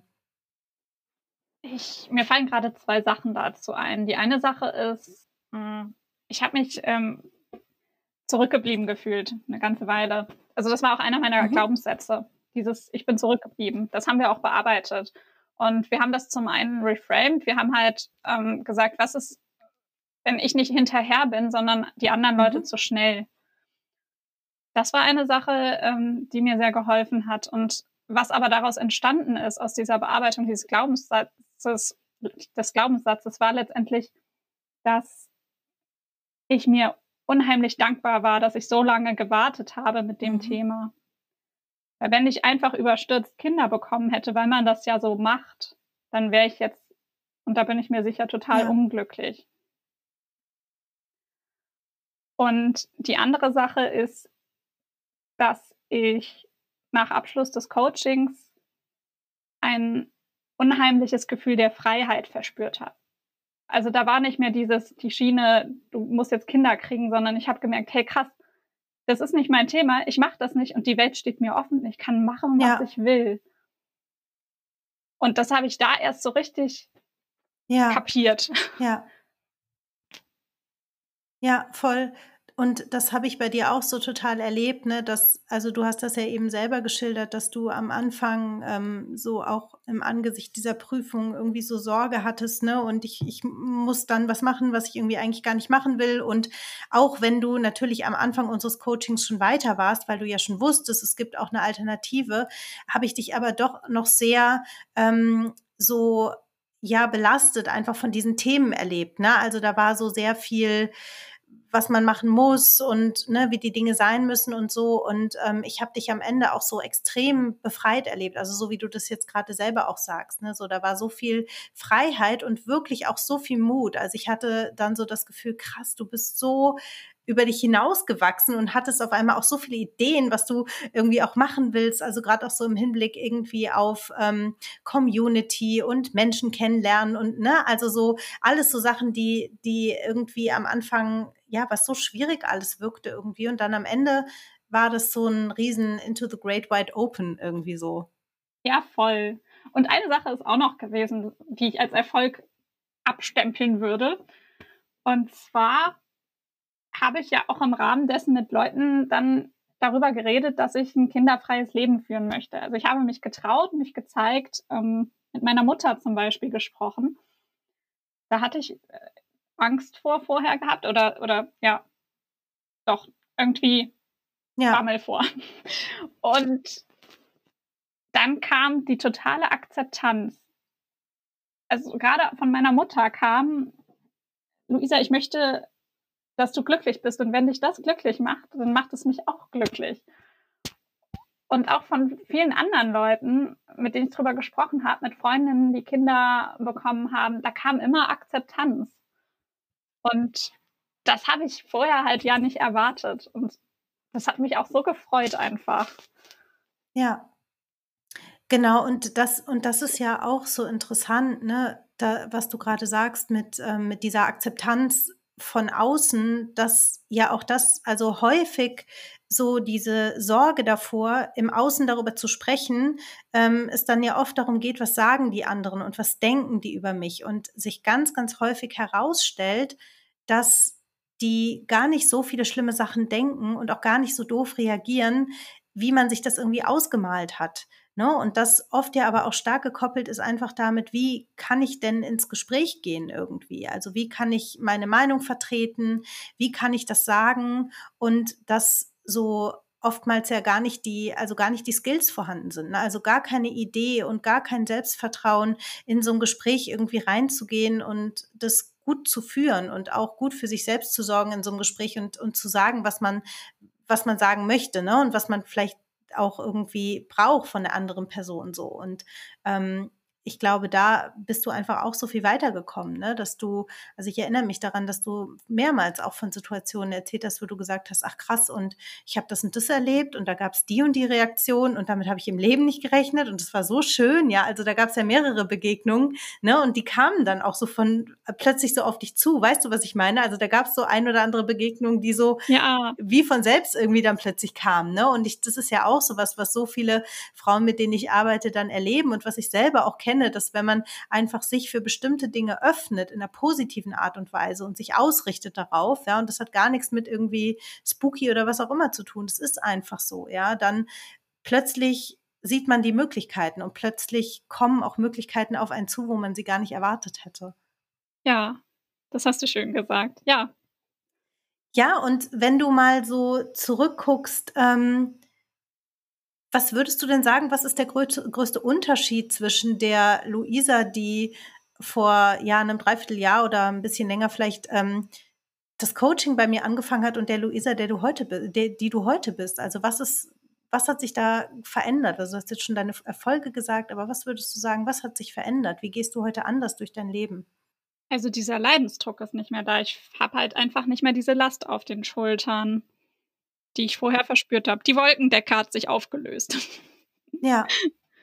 Ich mir fallen gerade zwei Sachen dazu ein. Die eine Sache ist, hm, ich habe mich, ähm, zurückgeblieben gefühlt eine ganze Weile. Also, das war auch einer meiner Mhm. Glaubenssätze, dieses „Ich bin zurückgeblieben“. Das haben wir auch bearbeitet. Und wir haben das zum einen reframed. Wir haben halt, ähm, gesagt: „Was ist, wenn ich nicht hinterher bin, sondern die anderen Leute Mhm. zu schnell?“ Das war eine Sache, ähm, die mir sehr geholfen hat. Und was aber daraus entstanden ist, aus dieser Bearbeitung dieses Glaubenssatzes des Glaubenssatzes, war letztendlich, dass ich mir unheimlich dankbar war, dass ich so lange gewartet habe mit dem Mhm. Thema. Weil wenn ich einfach überstürzt Kinder bekommen hätte, weil man das ja so macht, dann wäre ich jetzt, und da bin ich mir sicher, total Ja. unglücklich. Und die andere Sache ist, dass ich nach Abschluss des Coachings ein unheimliches Gefühl der Freiheit verspürt habe. Also, da war nicht mehr dieses die Schiene, du musst jetzt Kinder kriegen, sondern ich habe gemerkt: „Hey, krass, das ist nicht mein Thema, ich mache das nicht und die Welt steht mir offen. Ich kann machen, was Ja. ich will.“ Und das habe ich da erst so richtig Ja. kapiert. Ja. Ja, voll. Und das habe ich bei dir auch so total erlebt, ne, dass, also du hast das ja eben selber geschildert, dass du am Anfang ähm, so auch im Angesicht dieser Prüfung irgendwie so Sorge hattest, ne, und ich, ich muss dann was machen, was ich irgendwie eigentlich gar nicht machen will. Und auch wenn du natürlich am Anfang unseres Coachings schon weiter warst, weil du ja schon wusstest, es gibt auch eine Alternative, habe ich dich aber doch noch sehr ähm, so, ja, belastet einfach von diesen Themen erlebt, ne? Also da war so sehr viel, was man machen muss und ne, wie die Dinge sein müssen und so. Und ähm, ich habe dich am Ende auch so extrem befreit erlebt, also so wie du das jetzt gerade selber auch sagst. Ne? So, da war so viel Freiheit und wirklich auch so viel Mut. Also ich hatte dann so das Gefühl, krass, du bist so über dich hinausgewachsen und hattest auf einmal auch so viele Ideen, was du irgendwie auch machen willst. Also gerade auch so im Hinblick irgendwie auf ähm, Community und Menschen kennenlernen und ne, also so alles so Sachen, die die irgendwie am Anfang ja was so schwierig alles wirkte irgendwie und dann am Ende war das so ein riesen Into the Great Wide Open irgendwie so. Ja, voll. Und eine Sache ist auch noch gewesen, die ich als Erfolg abstempeln würde. Und zwar habe ich ja auch im Rahmen dessen mit Leuten dann darüber geredet, dass ich ein kinderfreies Leben führen möchte. Also ich habe mich getraut, mich gezeigt, ähm, mit meiner Mutter zum Beispiel gesprochen. Da hatte ich äh, Angst vor vorher gehabt oder, oder ja, doch, irgendwie Ja, Bammel vor. Und dann kam die totale Akzeptanz. Also gerade von meiner Mutter kam, Luisa, ich möchte, dass du glücklich bist. Und wenn dich das glücklich macht, dann macht es mich auch glücklich. Und auch von vielen anderen Leuten, mit denen ich drüber gesprochen habe, mit Freundinnen, die Kinder bekommen haben, da kam immer Akzeptanz. Und das habe ich vorher halt ja nicht erwartet. Und das hat mich auch so gefreut einfach. ja. Genau, und das und das ist ja auch so interessant, ne, da was du gerade sagst mit ähm, mit dieser Akzeptanz von außen, dass ja auch das also häufig so diese Sorge davor, im Außen darüber zu sprechen, ähm, es dann ja oft darum geht, was sagen die anderen und was denken die über mich und sich ganz, ganz häufig herausstellt, dass die gar nicht so viele schlimme Sachen denken und auch gar nicht so doof reagieren, wie man sich das irgendwie ausgemalt hat. Ne? Und das oft ja aber auch stark gekoppelt ist einfach damit, wie kann ich denn ins Gespräch gehen irgendwie? Also wie kann ich meine Meinung vertreten? Wie kann ich das sagen? Und dass so oftmals ja gar nicht die, also gar nicht die Skills vorhanden sind. Ne? Also gar keine Idee und gar kein Selbstvertrauen, in so ein Gespräch irgendwie reinzugehen und das gut zu führen und auch gut für sich selbst zu sorgen in so einem Gespräch und, und zu sagen, was man, was man sagen möchte, ne? Und was man vielleicht auch irgendwie braucht von der anderen Person so. Und ähm, ich glaube, da bist du einfach auch so viel weitergekommen, ne? Dass du, also ich erinnere mich daran, dass du mehrmals auch von Situationen erzählt hast, wo du gesagt hast, ach krass, und ich habe das und das erlebt und da gab es die und die Reaktion und damit habe ich im Leben nicht gerechnet und es war so schön, ja, also da gab es ja mehrere Begegnungen, ne? Und die kamen dann auch so von äh, plötzlich so auf dich zu, weißt du, was ich meine? Also da gab es so ein oder andere Begegnung, die so Ja, wie von selbst irgendwie dann plötzlich kam, ne? Und ich, das ist ja auch so was, was so viele Frauen, mit denen ich arbeite, dann erleben und was ich selber auch kenne, dass wenn man einfach sich für bestimmte Dinge öffnet in einer positiven Art und Weise und sich ausrichtet darauf, ja, und das hat gar nichts mit irgendwie spooky oder was auch immer zu tun. Das ist einfach so, ja, dann plötzlich sieht man die Möglichkeiten und plötzlich kommen auch Möglichkeiten auf einen zu, wo man sie gar nicht erwartet hätte. ja, das hast du schön gesagt. Ja. Ja, und wenn du mal so zurückguckst, ähm, was würdest du denn sagen, was ist der größte größte Unterschied zwischen der Luisa, die vor, ja, 'nem Dreivierteljahr oder ein bisschen länger vielleicht, ähm, das Coaching bei mir angefangen hat und der Luisa, der du heute bi der die du heute bist? Also, was ist was hat sich da verändert? Also, du hast jetzt schon deine Erfolge gesagt, aber was würdest du sagen, was hat sich verändert? Wie gehst du heute anders durch dein Leben? Also, dieser Leidensdruck ist nicht mehr da. Ich habe halt einfach nicht mehr diese Last auf den Schultern, die ich vorher verspürt habe. Die Wolkendecke hat sich aufgelöst. Ja.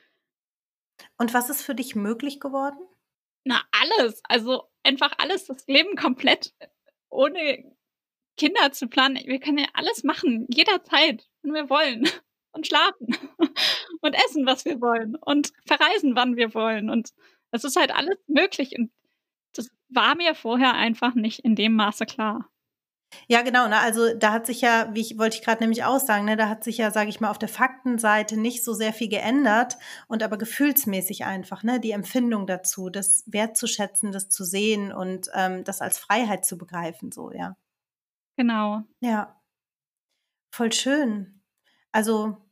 Und was ist für dich möglich geworden? Na, alles. Also, einfach alles, das Leben komplett ohne Kinder zu planen. Wir können ja alles machen, jederzeit, wenn wir wollen. Und schlafen und essen, was wir wollen und verreisen, wann wir wollen. Und es ist halt alles möglich und das war mir vorher einfach nicht in dem Maße klar. Ja, genau, ne? Also, da hat sich ja, wie ich wollte ich gerade nämlich auch sagen, ne, da hat sich ja, sage ich mal, auf der Faktenseite nicht so sehr viel geändert und aber gefühlsmäßig einfach, ne, die Empfindung dazu, das wertzuschätzen, das zu sehen und, ähm, das als Freiheit zu begreifen so, ja. Genau. Ja, voll schön. Also,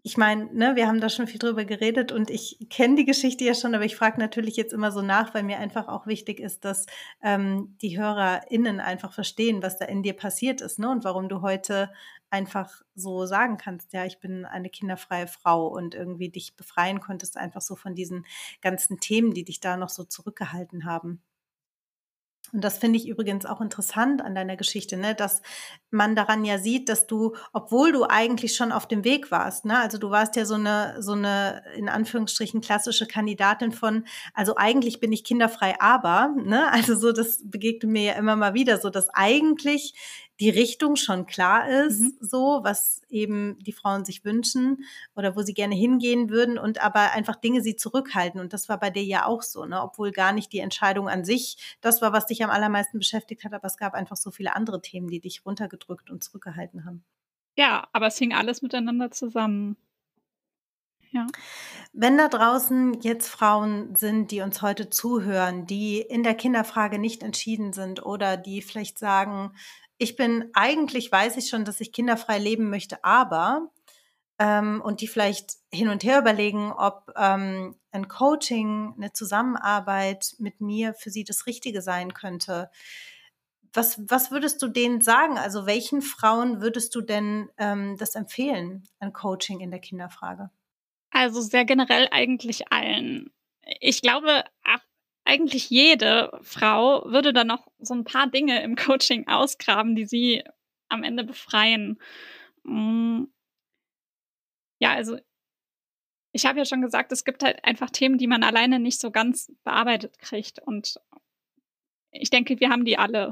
ich meine, ne, wir haben da schon viel drüber geredet und ich kenne die Geschichte ja schon, aber ich frage natürlich jetzt immer so nach, weil mir einfach auch wichtig ist, dass ähm, die HörerInnen einfach verstehen, was da in dir passiert ist, ne? Und warum du heute einfach so sagen kannst, ja, ich bin eine kinderfreie Frau und irgendwie dich befreien konntest einfach so von diesen ganzen Themen, die dich da noch so zurückgehalten haben. Und das finde ich übrigens auch interessant an deiner Geschichte, ne, dass man daran ja sieht, dass du, obwohl du eigentlich schon auf dem Weg warst, ne, also du warst ja so eine, so eine in Anführungsstrichen klassische Kandidatin von, also eigentlich bin ich kinderfrei, aber, ne, also so, das begegnet mir ja immer mal wieder, so dass eigentlich die Richtung schon klar ist, Mhm. so was eben die Frauen sich wünschen oder wo sie gerne hingehen würden und aber einfach Dinge sie zurückhalten. Und das war bei dir ja auch so, ne, obwohl gar nicht die Entscheidung an sich das war, was dich am allermeisten beschäftigt hat, aber es gab einfach so viele andere Themen, die dich runtergedrückt und zurückgehalten haben. Ja, aber es hing alles miteinander zusammen. Ja. Wenn da draußen jetzt Frauen sind, die uns heute zuhören, die in der Kinderfrage nicht entschieden sind oder die vielleicht sagen, ich bin eigentlich weiß ich schon, dass ich kinderfrei leben möchte, aber ähm, und die vielleicht hin und her überlegen, ob ähm, ein Coaching, eine Zusammenarbeit mit mir für sie das Richtige sein könnte. Was was würdest du denen sagen? Also, welchen Frauen würdest du denn, ähm, das empfehlen, ein Coaching in der Kinderfrage? Also, sehr generell eigentlich allen. Ich glaube, ach eigentlich jede Frau würde da noch so 'n paar Dinge im Coaching ausgraben, die sie am Ende befreien. Hm, ja, also, ich habe ja schon gesagt, es gibt halt einfach Themen, die man alleine nicht so ganz bearbeitet kriegt und ich denke, wir haben die alle.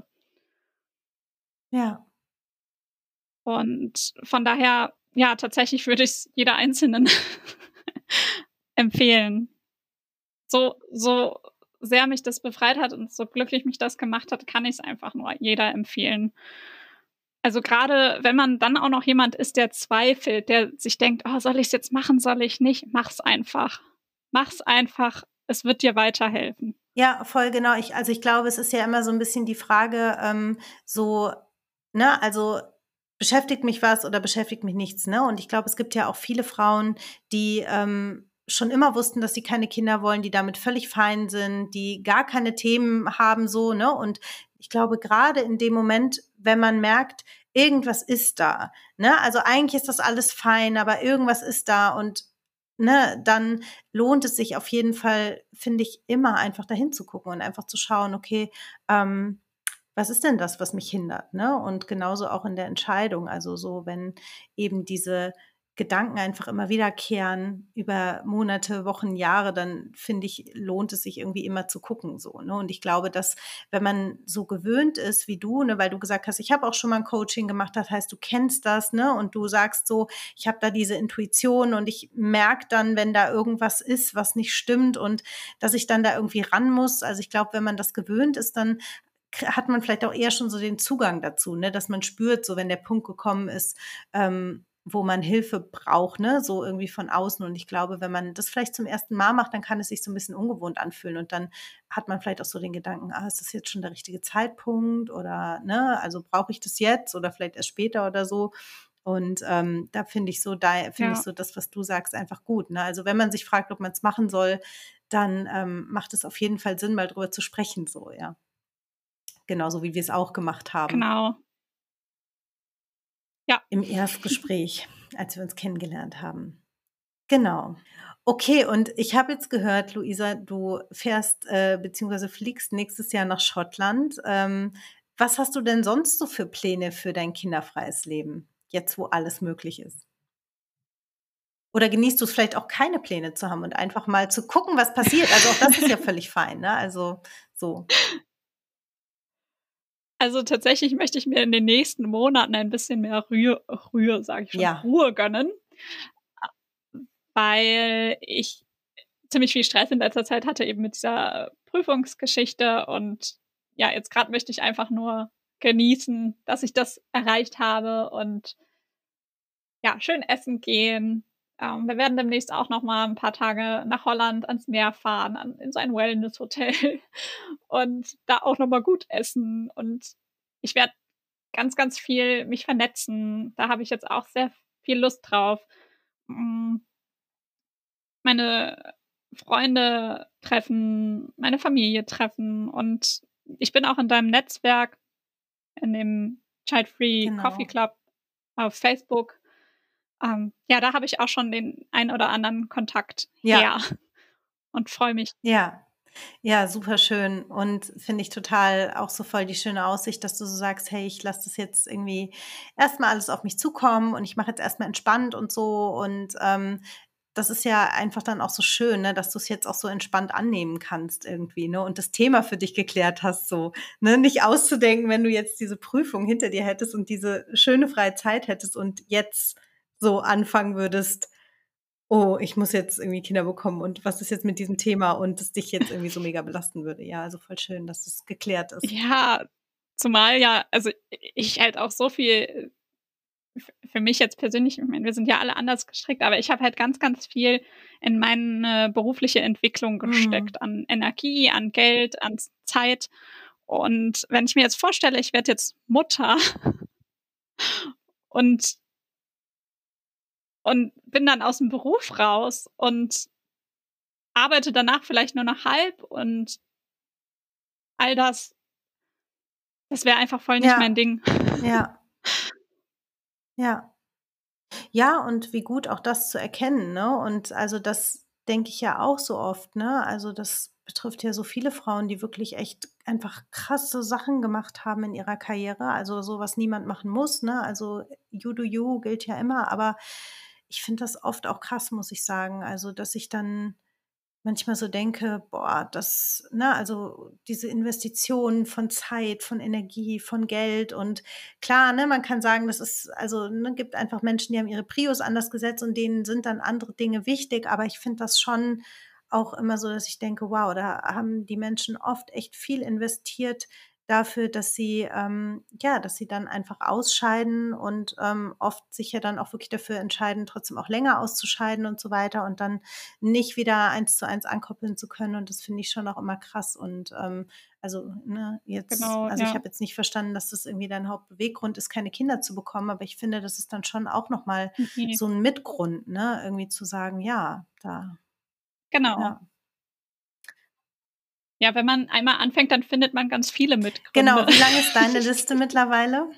Ja, Und von daher, ja, tatsächlich würde ich's jeder Einzelnen empfehlen. So so sehr mich das befreit hat und so glücklich mich das gemacht hat, kann ich's einfach nur jeder empfehlen. Also, grade wenn man dann auch noch jemand ist, der zweifelt, der sich denkt: „Oh, soll ich's jetzt machen, soll ich nicht?“ Mach's einfach. Mach's einfach. Es wird dir weiterhelfen. ja, voll genau. Ich also, ich glaube, es ist ja immer so ein bisschen die Frage, ähm, so, ne, also, beschäftigt mich was oder beschäftigt mich nichts, ne? Und ich glaube, es gibt ja auch viele Frauen, die, ähm, schon immer wussten, dass sie keine Kinder wollen, die damit völlig fein sind, die gar keine Themen haben so, ne? Und ich glaube, gerade in dem Moment, wenn man merkt, irgendwas ist da, ne? Also, eigentlich ist das alles fein, aber irgendwas ist da und, ne, dann lohnt es sich auf jeden Fall, finde ich, immer einfach dahin zu gucken und einfach zu schauen, okay, ähm, was ist denn das, was mich hindert, ne? Und genauso auch in der Entscheidung. Also so, wenn eben diese Gedanken einfach immer wiederkehren über Monate, Wochen, Jahre, dann finde ich, lohnt es sich irgendwie immer zu gucken so, ne? Und ich glaube, dass wenn man so gewöhnt ist wie du, ne, weil du gesagt hast: „Ich habe auch schon mal 'n Coaching gemacht“, das heißt, du kennst das, ne? Und du sagst so: „Ich habe da diese Intuition und ich merke dann, wenn da irgendwas ist, was nicht stimmt und dass ich dann da irgendwie ran muss.“ Also, ich glaube, wenn man das gewöhnt ist, dann hat man vielleicht auch eher schon so den Zugang dazu, ne, dass man spürt, so wenn der Punkt gekommen ist, ähm, wo man Hilfe braucht, ne, so irgendwie von außen. Und ich glaube, wenn man das vielleicht zum ersten Mal macht, dann kann es sich so ein bisschen ungewohnt anfühlen und dann hat man vielleicht auch so den Gedanken: „Ah, ist das jetzt schon der richtige Zeitpunkt oder, ne, also brauche ich das jetzt oder vielleicht erst später oder so?“ Und, ähm, da finde ich so da finde ich Ja, so das, was du sagst, einfach gut, ne? Also, wenn man sich fragt, ob man es machen soll, dann, ähm, macht es auf jeden Fall Sinn, mal drüber zu sprechen so, ja. Genauso wie wir es auch gemacht haben genau. Ja. im Erstgespräch, als wir uns kennengelernt haben. Genau. Okay, und ich habe jetzt gehört, Luisa, du fährst, äh, beziehungsweise fliegst nächstes Jahr nach Schottland. Ähm, was hast du denn sonst so für Pläne für dein kinderfreies Leben, jetzt wo alles möglich ist? Oder genießt du es vielleicht auch keine Pläne zu haben und einfach mal zu gucken, was passiert? Also, auch das ist ja völlig fein, ne? Also, so. Also, tatsächlich möchte ich mir in den nächsten Monaten ein bisschen mehr Rühe Rühe, sage ich schon, Ja, Ruhe gönnen, weil ich ziemlich viel Stress in letzter Zeit hatte, eben mit dieser Prüfungsgeschichte und ja, jetzt grad möchte ich einfach nur genießen, dass ich das erreicht habe und ja, schön essen gehen. Ähm, wir werden demnächst auch noch mal 'n paar Tage nach Holland ans Meer fahren, an in so ein Wellnesshotel und da auch noch mal gut essen und ich werde ganz, ganz viel mich vernetzen. Da habe ich jetzt auch sehr viel Lust drauf. hm, meine Freunde treffen, meine Familie treffen und ich bin auch in deinem Netzwerk, in dem Child Free Coffee Genau. Club auf Facebook. Ähm, ja, da habe ich auch schon den ein oder anderen Kontakt Ja, her und freue mich. ja. Ja, super schön und finde ich total auch so voll die schöne Aussicht, dass du so sagst: „Hey, ich lasse das jetzt irgendwie erst mal alles auf mich zukommen und ich mache jetzt erst mal entspannt und so.“ Und, ähm, das ist ja einfach dann auch so schön, ne, dass du's jetzt auch so entspannt annehmen kannst irgendwie, ne, und das Thema für dich geklärt hast so, ne? Nicht auszudenken, wenn du jetzt diese Prüfung hinter dir hättest und diese schöne freie Zeit hättest und jetzt so anfangen würdest: „Oh, ich muss jetzt irgendwie Kinder bekommen und was ist jetzt mit diesem Thema?“ und es dich jetzt irgendwie so mega belasten würde. Ja, also voll schön, dass es geklärt ist. Ja, zumal ja also, ich halt auch so viel f für mich jetzt persönlich, ich meine, wir sind ja alle anders gestrickt, aber ich habe halt ganz, ganz viel in meine berufliche Entwicklung Mhm. gesteckt, an Energie, an Geld, an Z Zeit. Und wenn ich mir jetzt vorstelle, ich werde jetzt Mutter und und bin dann aus'm Beruf raus und arbeite danach vielleicht nur noch halb und all das das wäre einfach voll nicht mein Ja, Ding. ja, ja. Ja, und wie gut auch das zu erkennen, ne? Und also, das denke ich ja auch so oft, ne? Also, das betrifft ja so viele Frauen, die wirklich echt einfach krasse Sachen gemacht haben in ihrer Karriere. Also, so was niemand machen muss, ne? Also, you do you gilt ja immer, aber ich finde das oft auch krass, muss ich sagen. Also, dass ich dann manchmal so denke: „Boah, das“, ne, also diese Investition von Zeit, von Energie, von Geld und klar, ne, man kann sagen, das ist also, ne, gibt einfach Menschen, die haben ihre Prios anders gesetzt und denen sind dann andere Dinge wichtig, aber ich finde das schon auch immer so, dass ich denke: „Wow, da haben die Menschen oft echt viel investiert dafür, dass sie, ähm ja, dass sie dann einfach ausscheiden und, ähm, oft sich ja dann auch wirklich dafür entscheiden, trotzdem auch länger auszuscheiden und so weiter und dann nicht wieder eins zu eins ankoppeln zu können und das finde ich schon auch immer krass und, ähm, also, ne, jetzt Genau, also, ich ja. habe jetzt nicht verstanden, dass das irgendwie dein Hauptbeweggrund ist, keine Kinder zu bekommen, aber ich finde, das ist dann schon auch noch mal Ne, so 'n Mitgrund, ne, irgendwie zu sagen: „Ja, da“, genau. ja. Ja, wenn man einmal anfängt, dann findet man ganz viele Mitgründe. Genau, wie lang ist deine Liste mittlerweile?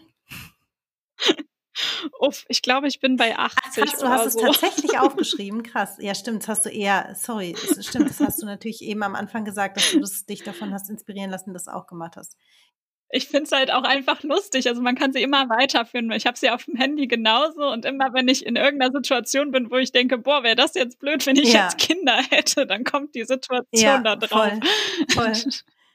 Uff, ich glaube, ich bin bei Ach achtzig krass, du hast oder es so. tatsächlich aufgeschrieben, krass. Ja, stimmt, das hast du eher sorry, es stimmt, das hast du natürlich eben am Anfang gesagt, dass du das dich davon hast inspirieren lassen, das auch gemacht hast. Ich finde es halt auch einfach lustig. Also, man kann sie immer weiterführen. Ich habe sie aufm Handy genauso und immer, wenn ich in irgend 'ner Situation bin, wo ich denke: „Boah, wäre das jetzt blöd, wenn ich jetzt Ja, Kinder hätte“, dann kommt die Situation ja, da drauf. voll, voll.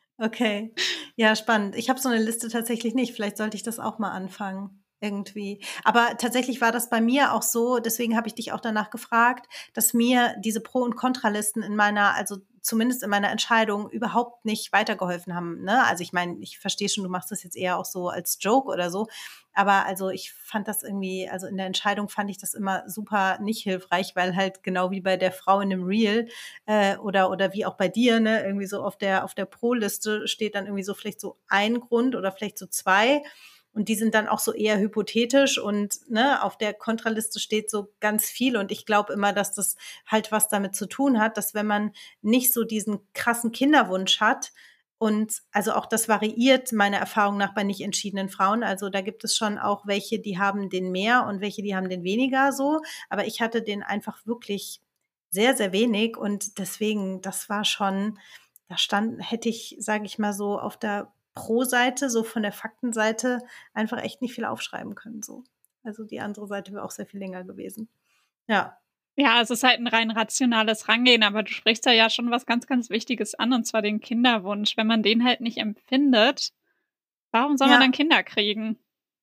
Okay. Ja, spannend. Ich habe so 'ne Liste tatsächlich nicht. Vielleicht sollte ich das auch mal anfangen, irgendwie. Aber tatsächlich war das bei mir auch so, deswegen habe ich dich auch danach gefragt, dass mir diese Pro und Kontralisten in meiner also, zumindest in meiner Entscheidung überhaupt nicht weitergeholfen haben, ne? Also, ich meine, ich verstehe schon, du machst das jetzt eher auch so als Joke oder so, aber also, ich fand das irgendwie also, in der Entscheidung fand ich das immer super nicht hilfreich, weil halt genau wie bei der Frau in dem Reel, äh, oder oder wie auch bei dir, ne, irgendwie so auf der auf der Pro-Liste steht dann irgendwie so vielleicht so ein Grund oder vielleicht so zwei und die sind dann auch so eher hypothetisch und, ne, auf der Kontraliste steht so ganz viel und ich glaube immer, dass das halt was damit zu tun hat, dass wenn man nicht so diesen krassen Kinderwunsch hat und also auch das variiert meiner Erfahrung nach bei nicht entschiedenen Frauen. Also, da gibt es schon auch welche, die haben den mehr und welche, die haben den weniger so, aber ich hatte den einfach wirklich sehr, sehr wenig und deswegen, das war schon da stand hätte ich, sage ich mal so, auf der Pro-Seite, so von der Faktenseite einfach echt nicht viel aufschreiben können so. Also, die andere Seite wäre auch sehr viel länger gewesen. Ja, Ja, es ist halt 'n rein rationales Rangehen, aber du sprichst da ja schon was ganz, ganz Wichtiges an, und zwar den Kinderwunsch. Wenn man den halt nicht empfindet, warum soll man dann ja, Kinder kriegen?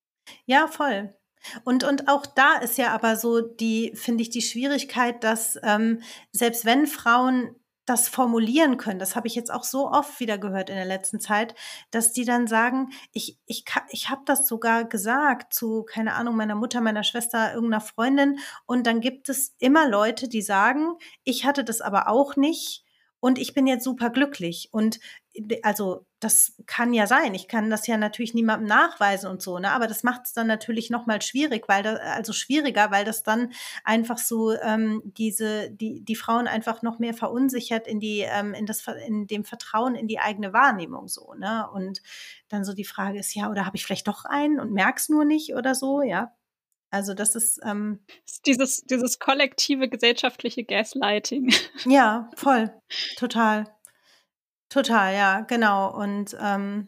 ja, voll. Und und auch da ist ja aber so die finde ich, die Schwierigkeit, dass, ähm, selbst wenn Frauen das formulieren können, das habe ich jetzt auch so oft wieder gehört in der letzten Zeit, dass die dann sagen: „Ich ich ka ich habe das sogar gesagt zu, keine Ahnung, meiner Mutter, meiner Schwester, irgend 'ner Freundin.“ Und dann gibt es immer Leute, die sagen: „Ich hatte das aber auch nicht und ich bin jetzt super glücklich. Und also das kann ja sein. Ich kann das ja natürlich niemandem nachweisen und so, ne? Aber das macht es dann natürlich noch mal schwierig, weil da, also schwieriger, weil das dann einfach so ähm, diese die die Frauen einfach noch mehr verunsichert in die ähm, in das in dem Vertrauen in die eigene Wahrnehmung so, ne? Und dann so die Frage ist ja, oder habe ich vielleicht doch einen und merk's nur nicht oder so, ja? Also das ist ähm, Dieses dieses kollektive gesellschaftliche Gaslighting. ja, voll, total, total, ja, genau. Und ähm,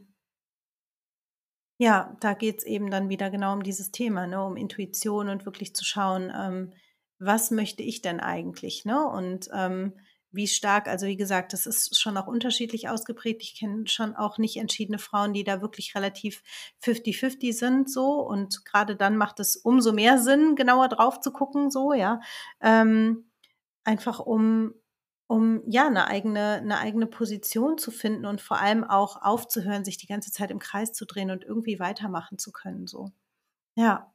ja, da geht's eben dann wieder genau um dieses Thema, ne, um Intuition und wirklich zu schauen, ähm, was möchte ich denn eigentlich, ne? Und ähm, wie stark, also wie gesagt, das ist schon auch unterschiedlich ausgeprägt. Ich kenne schon auch nicht entschiedene Frauen, die da wirklich relativ fifty fifty sind, so. Und gerade dann macht es umso mehr Sinn, genauer drauf zu gucken, so, ja. Ähm, Einfach um um, ja, eine eigene eine eigene Position zu finden und vor allem auch aufzuhören, sich die ganze Zeit im Kreis zu drehen und irgendwie weitermachen zu können so. Ja,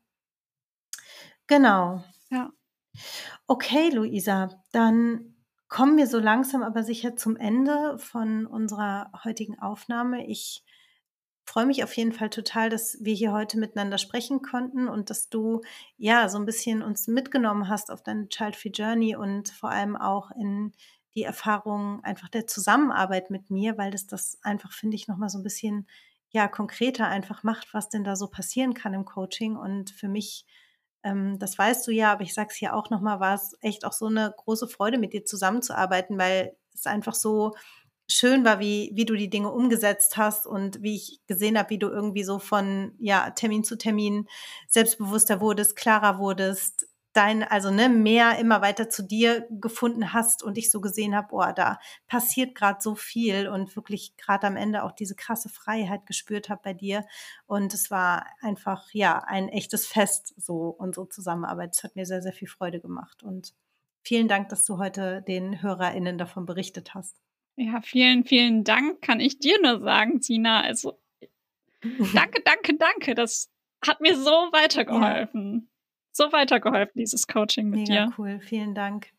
genau. Ja. Okay, Luisa, dann kommen wir so langsam aber sicher zum Ende von unserer heutigen Aufnahme. Ich freue mich auf jeden Fall total, dass wir hier heute miteinander sprechen konnten und dass du, ja, so ein bisschen uns mitgenommen hast auf deine Child-Free Journey und vor allem auch in die Erfahrung einfach der Zusammenarbeit mit mir, weil das das einfach, finde ich, noch mal so ein bisschen, ja, konkreter einfach macht, was denn da so passieren kann im Coaching. Und für mich, ähm, das weißt du ja, aber ich sage es hier auch noch mal, war es echt auch so eine große Freude, mit dir zusammenzuarbeiten, weil es einfach so schön war, wie wie du die Dinge umgesetzt hast und wie ich gesehen habe, wie du irgendwie so von, ja, Termin zu Termin selbstbewusster wurdest, klarer wurdest, dein also, ne, mehr immer weiter zu dir gefunden hast und ich so gesehen habe: „Boah, da passiert gerade so viel“, und wirklich gerade am Ende auch diese krasse Freiheit gespürt habe bei dir. Und es war einfach, ja, ein echtes Fest, so unsere Zusammenarbeit. Es hat mir sehr, sehr viel Freude gemacht und vielen Dank, dass du heute den HörerInnen davon berichtet hast. Ja, vielen, vielen Dank, kann ich dir nur sagen, Sina. Also, danke, danke, danke. Das hat mir so Ja, weitergeholfen. So weitergeholfen, dieses Coaching mit mega dir. cool. Vielen Dank.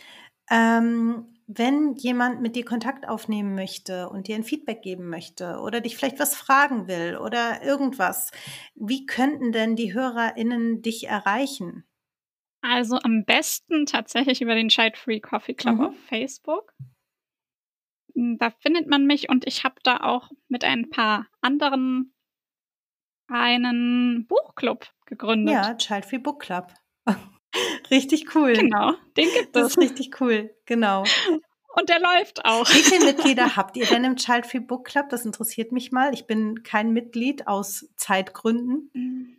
Ähm, wenn jemand mit dir Kontakt aufnehmen möchte und dir ein Feedback geben möchte oder dich vielleicht was fragen will oder irgendwas, wie könnten denn die HörerInnen dich erreichen? Also, am besten tatsächlich über den Child Free Coffee Club auf Mhm. Facebook. Hm, da findet man mich und ich habe da auch mit ein paar anderen einen Buchclub gegründet. Ja, Child Free Book Club. Richtig cool. Genau, den gibt Das es. ist richtig cool, genau. Und der läuft auch. Wie viele Mitglieder habt ihr denn im Child Free Book Club? Das interessiert mich mal. Ich bin kein Mitglied aus Zeitgründen. Hm,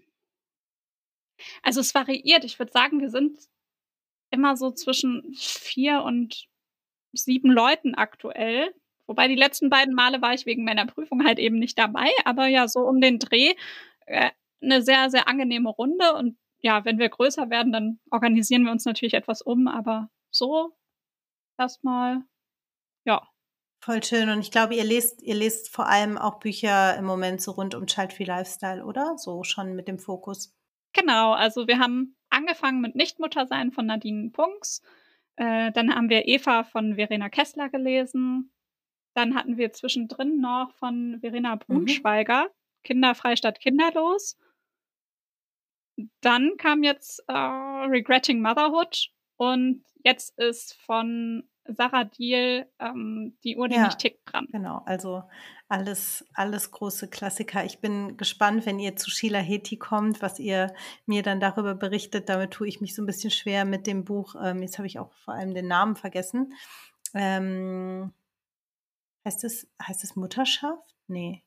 also, es variiert. Ich würde sagen, wir sind immer so zwischen vier und sieben Leuten aktuell. Wobei die letzten beiden Male war ich wegen meiner Prüfung halt eben nicht dabei, aber ja, so um den Dreh, äh, 'ne sehr, sehr angenehme Runde und ja, wenn wir größer werden, dann organisieren wir uns natürlich etwas um, aber so erst mal, ja. Voll schön, und ich glaube, ihr lest ihr lest vor allem auch Bücher im Moment so rund um Child Free Lifestyle, oder? So schon mit dem Fokus. Genau, also wir haben angefangen mit Nichtmuttersein von Nadine Punks, äh, dann haben wir Eva von Verena Kessler gelesen. Dann hatten wir zwischendrin noch von Verena Mhm. Braunschweiger „Kinderfrei statt kinderlos". Dann kam jetzt, äh, „Regretting Motherhood" und jetzt ist von Sarah Diehl, ähm, „Die Uhr, die nicht Ja, tickt" dran. genau. Also alles alles große Klassiker. Ich bin gespannt, wenn ihr zu Sheila Heti kommt, was ihr mir dann darüber berichtet. Damit tue ich mich so ein bisschen schwer mit dem Buch. Ähm, jetzt habe ich auch vor allem den Namen vergessen. Ähm, heißt es heißt es Mutterschaft? Ne,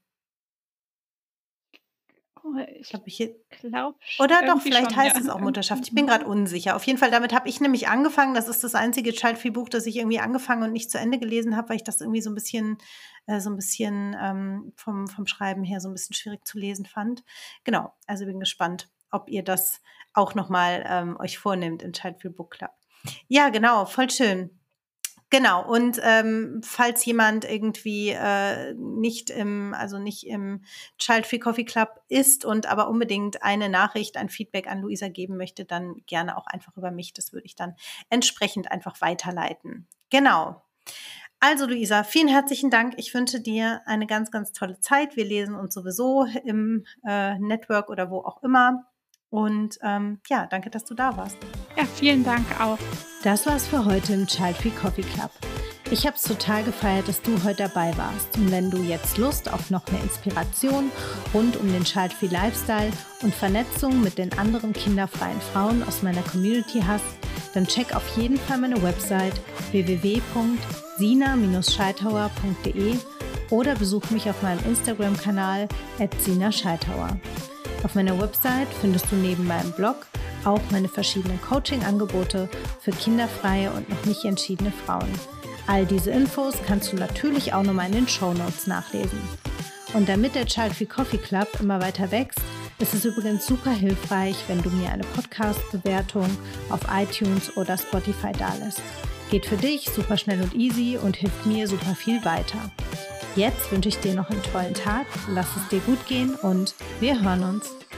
Oh, ich glaube ich. glaube Oder doch, irgendwie vielleicht schon, ja. heißt es auch Mutterschaft. Ich bin Irgend gerade unsicher. Auf jeden Fall, damit habe ich nämlich angefangen. Das ist das einzige Child-Free-Buch, das ich irgendwie angefangen und nicht zu Ende gelesen habe, weil ich das irgendwie so ein bisschen äh, so ein bisschen, ähm, vom vom Schreiben her so ein bisschen schwierig zu lesen fand. Genau, also bin gespannt, ob ihr das auch noch mal, ähm, euch vornehmt in Child-Free Book Club. Ja, genau, voll schön. Genau, und ähm, falls jemand irgendwie äh, nicht im also nicht im Child Free Coffee Club ist und aber unbedingt eine Nachricht, ein Feedback an Luisa geben möchte, dann gerne auch einfach über mich. Das würde ich dann entsprechend einfach weiterleiten. Genau. Also Luisa, vielen herzlichen Dank. Ich wünsche dir eine ganz, ganz tolle Zeit. Wir lesen uns sowieso im äh, Network oder wo auch immer. Und ähm, ja, danke, dass du da warst. Ja, vielen Dank auch. Das war's für heute im Child Free Coffee Club. Ich habe es total gefeiert, dass du heute dabei warst. Und wenn du jetzt Lust auf noch mehr Inspiration rund um den Child Free Lifestyle und Vernetzung mit den anderen kinderfreien Frauen aus meiner Community hast, dann check auf jeden Fall meine Website w w w punkt sina Bindestrich scheithauer punkt d e oder besuch mich auf meinem Instagram-Kanal at sina scheithauer. Auf meiner Website findest du neben meinem Blog auch meine verschiedenen Coaching-Angebote für kinderfreie und noch nicht entschiedene Frauen. All diese Infos kannst du natürlich auch nochmal in den Shownotes nachlesen. Und damit der Child Free Coffee Club immer weiter wächst, ist es übrigens super hilfreich, wenn du mir eine Podcast-Bewertung auf iTunes oder Spotify dalässt. Geht für dich super schnell und easy und hilft mir super viel weiter. Jetzt wünsche ich dir noch einen tollen Tag, lass es dir gut gehen und wir hören uns.